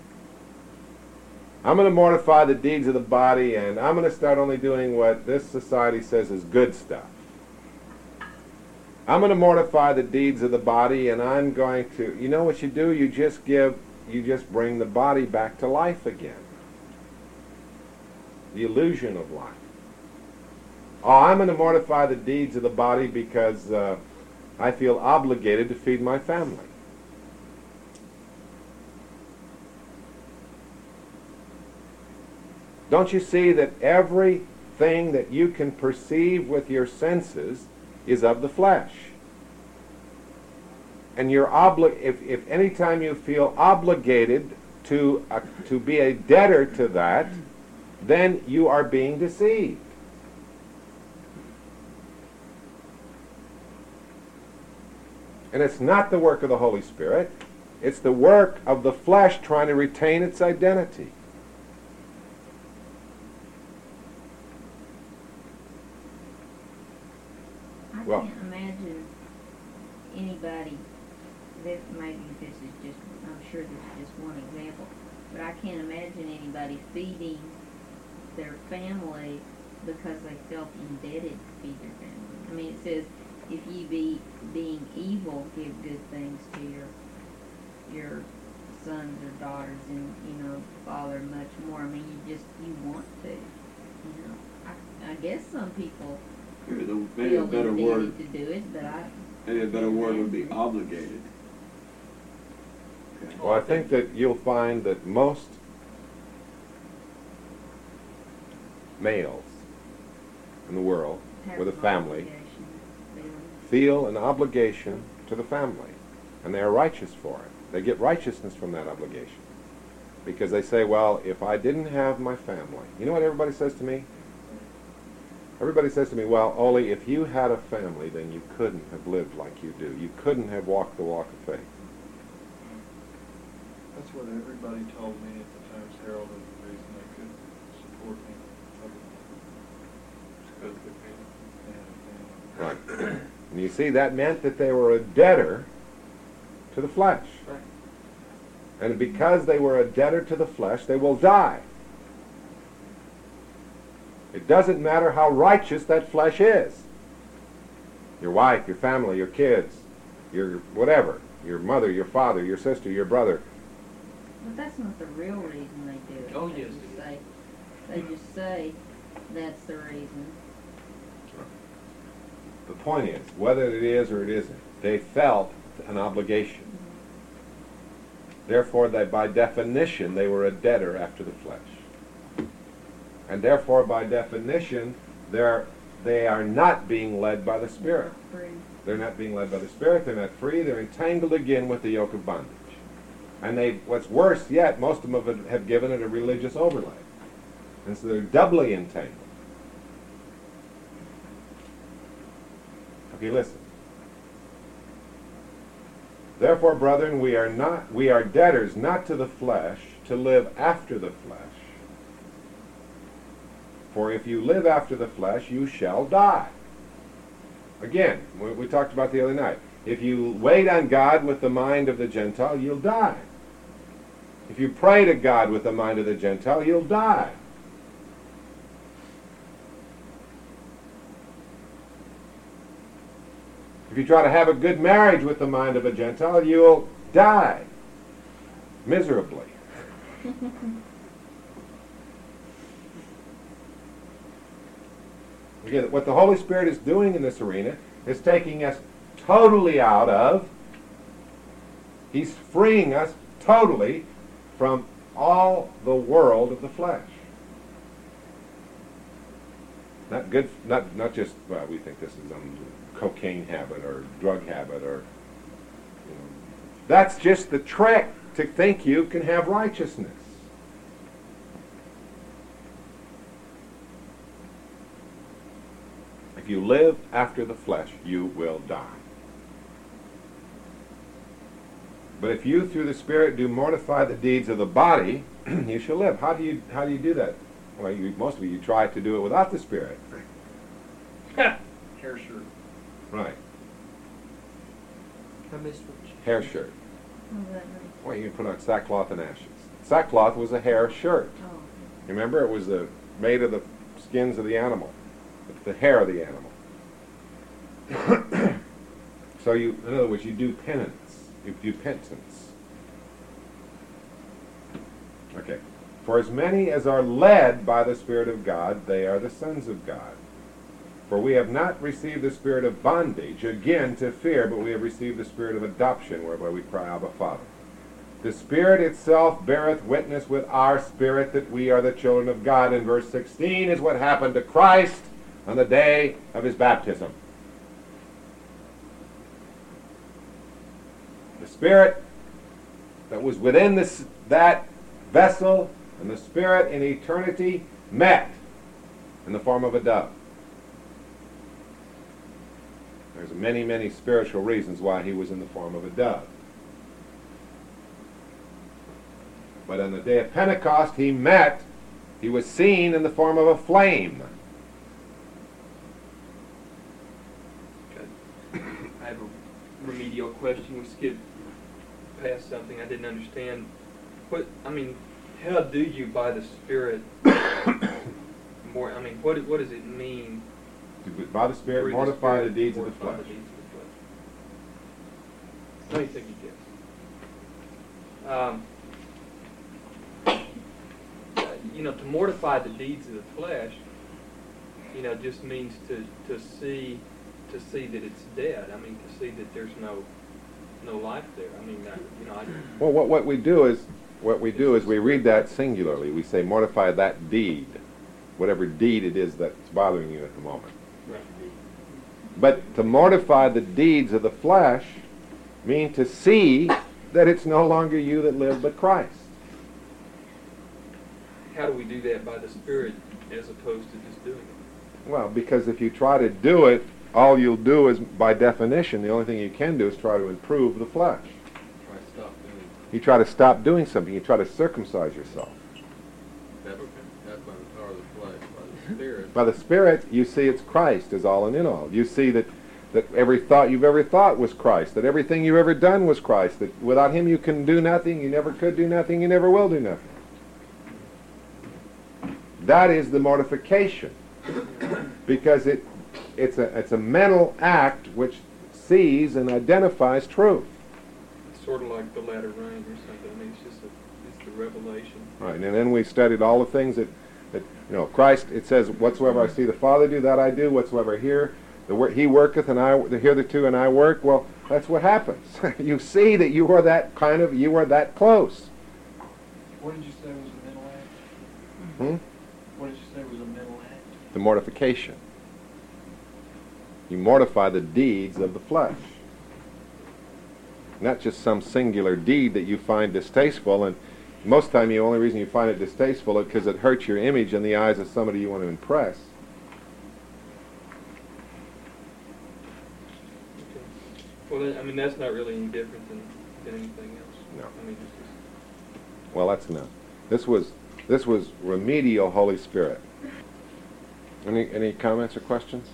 Speaker 2: I'm going to mortify the deeds of the body, and I'm going to start only doing what this society says is good stuff. I'm going to mortify the deeds of the body, and I'm going to, you know what you do? You just give, you just bring the body back to life again. The illusion of life. Oh, I'm going to mortify the deeds of the body because uh, I feel obligated to feed my family. Don't you see that everything that you can perceive with your senses is of the flesh? And you're obli- if, if any time you feel obligated to, uh, to be a debtor to that, then you are being deceived. And it's not the work of the Holy Spirit. It's the work of the flesh trying to retain its identity.
Speaker 4: I
Speaker 2: Well-
Speaker 4: can't imagine anybody, this, maybe this is just, I'm sure this is just one example, but I can't imagine anybody feeding their family because they felt indebted to feed their family. I mean, it says, if you be being evil, give good things to your your sons or daughters, and you know, father much more. I mean, you just you want to, you know. I, I guess some people
Speaker 8: Maybe, the, maybe a
Speaker 4: feel
Speaker 8: better
Speaker 4: indebted
Speaker 8: word,
Speaker 4: to do it, but I.
Speaker 8: maybe a better word would be
Speaker 4: imagine.
Speaker 8: obligated. Okay.
Speaker 2: Well, I think that you'll find that most males in the world
Speaker 4: Have
Speaker 2: with a
Speaker 4: an
Speaker 2: family
Speaker 4: obligation, feeling.
Speaker 2: feel an obligation to the family, and they are righteous for it. They get righteousness from that obligation because they say, well, if I didn't have my family, you know what everybody says to me? Everybody says to me, well, Ole, if you had a family, then you couldn't have lived like you do. You couldn't have walked the walk of faith.
Speaker 9: That's what everybody told me at the Times Herald is the reason they couldn't support me.
Speaker 3: It's because of the family.
Speaker 9: And, and
Speaker 2: Right. And you see, that meant that they were a debtor to the flesh.
Speaker 3: Right.
Speaker 2: And because they were a debtor to the flesh, they will die. It doesn't matter how righteous that flesh is. Your wife, your family, your kids, your whatever, your mother, your father, your sister, your brother.
Speaker 4: But that's not the real reason they do it.
Speaker 3: Oh,
Speaker 4: They
Speaker 3: yes,
Speaker 4: just
Speaker 3: it is.
Speaker 4: say, they just say that's the reason.
Speaker 2: The point is, whether it is or it isn't, they felt an obligation. Therefore, they, by definition, they were a debtor after the flesh. And therefore, by definition, they're, they are not being led by the Spirit.
Speaker 4: Free.
Speaker 2: They're not being led by the Spirit. They're not free. They're entangled again with the yoke of bondage. And they, what's worse yet, most of them have, have given it a religious overlay. And so they're doubly entangled. Okay, listen. Therefore, brethren, we are not we are debtors not to the flesh, to live after the flesh. For if you live after the flesh, you shall die. Again, we, we talked about the other night. If you wait on God with the mind of the Gentile, you'll die. If you pray to God with the mind of the Gentile, you'll die. If you try to have a good marriage with the mind of a Gentile, you'll die miserably. Again, what the Holy Spirit is doing in this arena is taking us totally out of, He's freeing us totally from all the world of the flesh. Not good, not not just, well, we think this is some cocaine habit or drug habit or, you know. That's just the trick to think you can have righteousness. If you live after the flesh, you will die. But if you, through the Spirit, do mortify the deeds of the body, you shall live. How do you how do you do that? Well, you, most of you, you try to do it without the Spirit.
Speaker 9: Hair shirt.
Speaker 2: Right.
Speaker 11: I missed what you.
Speaker 2: Hair shirt.
Speaker 5: Oh, that right.
Speaker 2: Well, you can put on sackcloth and ashes. Sackcloth was a hair shirt.
Speaker 5: Oh.
Speaker 2: Remember, it was the, made of the skins of the animal, the hair of the animal. So you, in other words, you do penance, you do penance. Okay. For as many as are led by the Spirit of God, they are the sons of God. For we have not received the spirit of bondage, again to fear, but we have received the spirit of adoption, whereby we cry, Abba, Father. The Spirit itself beareth witness with our spirit that we are the children of God. And verse sixteen is what happened to Christ on the day of his baptism. The Spirit that was within this, that vessel and the Spirit in eternity met in the form of a dove. There's many, many spiritual reasons why he was in the form of a dove. But on the day of Pentecost, he met, he was seen in the form of a flame.
Speaker 3: Okay. I have a remedial question. We skipped past something I didn't understand. What, I mean, how do you, by the Spirit, more, I mean, what, what does it mean?
Speaker 2: By the Spirit,
Speaker 3: through
Speaker 2: mortify the
Speaker 3: Spirit,
Speaker 2: deeds of the
Speaker 3: mortify
Speaker 2: flesh.
Speaker 3: the deeds of the flesh? Let me take a guess. Um, you know, to mortify the deeds of the flesh, you know, just means to, to see to see that it's dead. I mean, to see that there's no no life there. I mean, I, you know, I,
Speaker 2: Well, what, what we do is, what we do is we read that singularly. We say, mortify that deed, whatever deed it is that's bothering you at the moment.
Speaker 3: right.
Speaker 2: But to mortify the deeds of the flesh mean to see that it's no longer you that live, but Christ.
Speaker 3: How do we do that? By the Spirit, as opposed to just doing it.
Speaker 2: Well, because if you try to do it, all you'll do is, by definition, the only thing you can do is try to improve the flesh.
Speaker 7: Try to stop doing it.
Speaker 2: You try to stop doing something. You try to circumcise yourself.
Speaker 7: That's, that's by the power of the flesh, by the Spirit.
Speaker 2: By the Spirit, you see it's Christ is all and in all. You see that, that every thought you've ever thought was Christ, that everything you've ever done was Christ, that without Him you can do nothing, you never could do nothing, you never will do nothing. That is the mortification. Because it, it's, a, it's a mental act which sees and identifies truth.
Speaker 3: It's sort of like the latter rain or something. I mean, it's just a, it's the revelation.
Speaker 2: Right, and then we studied all the things that, that, you know, Christ, it says, whatsoever I see the Father do, that I do, whatsoever I hear, the wor- He worketh, and I the hitherto, and I work. Well, that's what happens. You see that you are that kind of, you are that close.
Speaker 9: What did you say was a mental act?
Speaker 2: Hmm?
Speaker 9: What did you say was a mental act?
Speaker 2: The mortification. You mortify the deeds of the flesh. Not just some singular deed that you find distasteful, and most of the time the only reason you find it distasteful is because it hurts your image in the eyes of somebody you want to impress.
Speaker 3: Okay. Well, then, I mean, that's not really any different than, than anything else.
Speaker 2: No.
Speaker 3: I mean, it's just,
Speaker 2: Well, that's enough. This was this was remedial Holy Spirit. Any any comments or questions?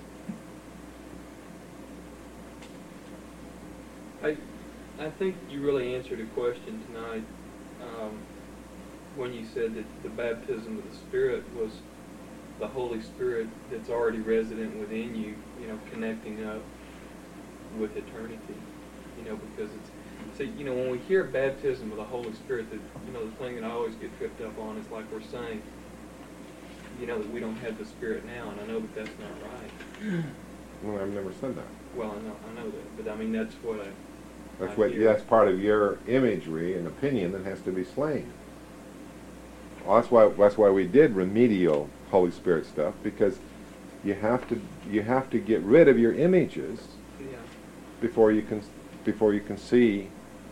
Speaker 3: I, I think you really answered a question tonight um, when you said that the baptism of the Spirit was the Holy Spirit that's already resident within you, you know, connecting up with eternity, you know, because it's, so, you know, when we hear baptism of the Holy Spirit, that, you know, the thing that I always get tripped up on is like we're saying, you know, that we don't have the Spirit now, and I know that that's not right.
Speaker 2: Well, I've never said that.
Speaker 3: Well, I know, I know that, but I mean, that's what I.
Speaker 2: That's
Speaker 3: I
Speaker 2: what,
Speaker 3: hear.
Speaker 2: that's part of your imagery and opinion that has to be slain. Well, that's why, that's why we did remedial Holy Spirit stuff, because you have to, you have to get rid of your images
Speaker 3: Yeah.
Speaker 2: before you can, before you can see.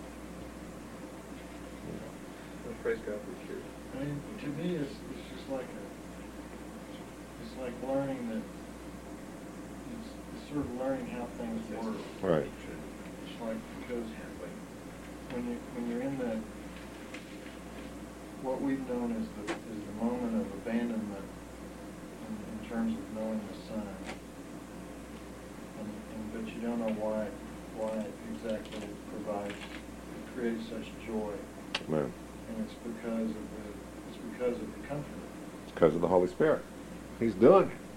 Speaker 3: Well, praise God for sure.
Speaker 9: I mean, to me, it's, it's just like a, it's like learning that, it's, it's sort of learning how things work.
Speaker 2: Right.
Speaker 9: It's like, because when you, when you're in the, what we've known as the, is the moment of abandonment in, in terms of knowing the Son. And, and, but you don't know why, why exactly it provides, it creates such joy.
Speaker 2: Amen.
Speaker 9: And it's because of the, it's because of the Comforter.
Speaker 2: It's because of the Holy Spirit. He's doing it.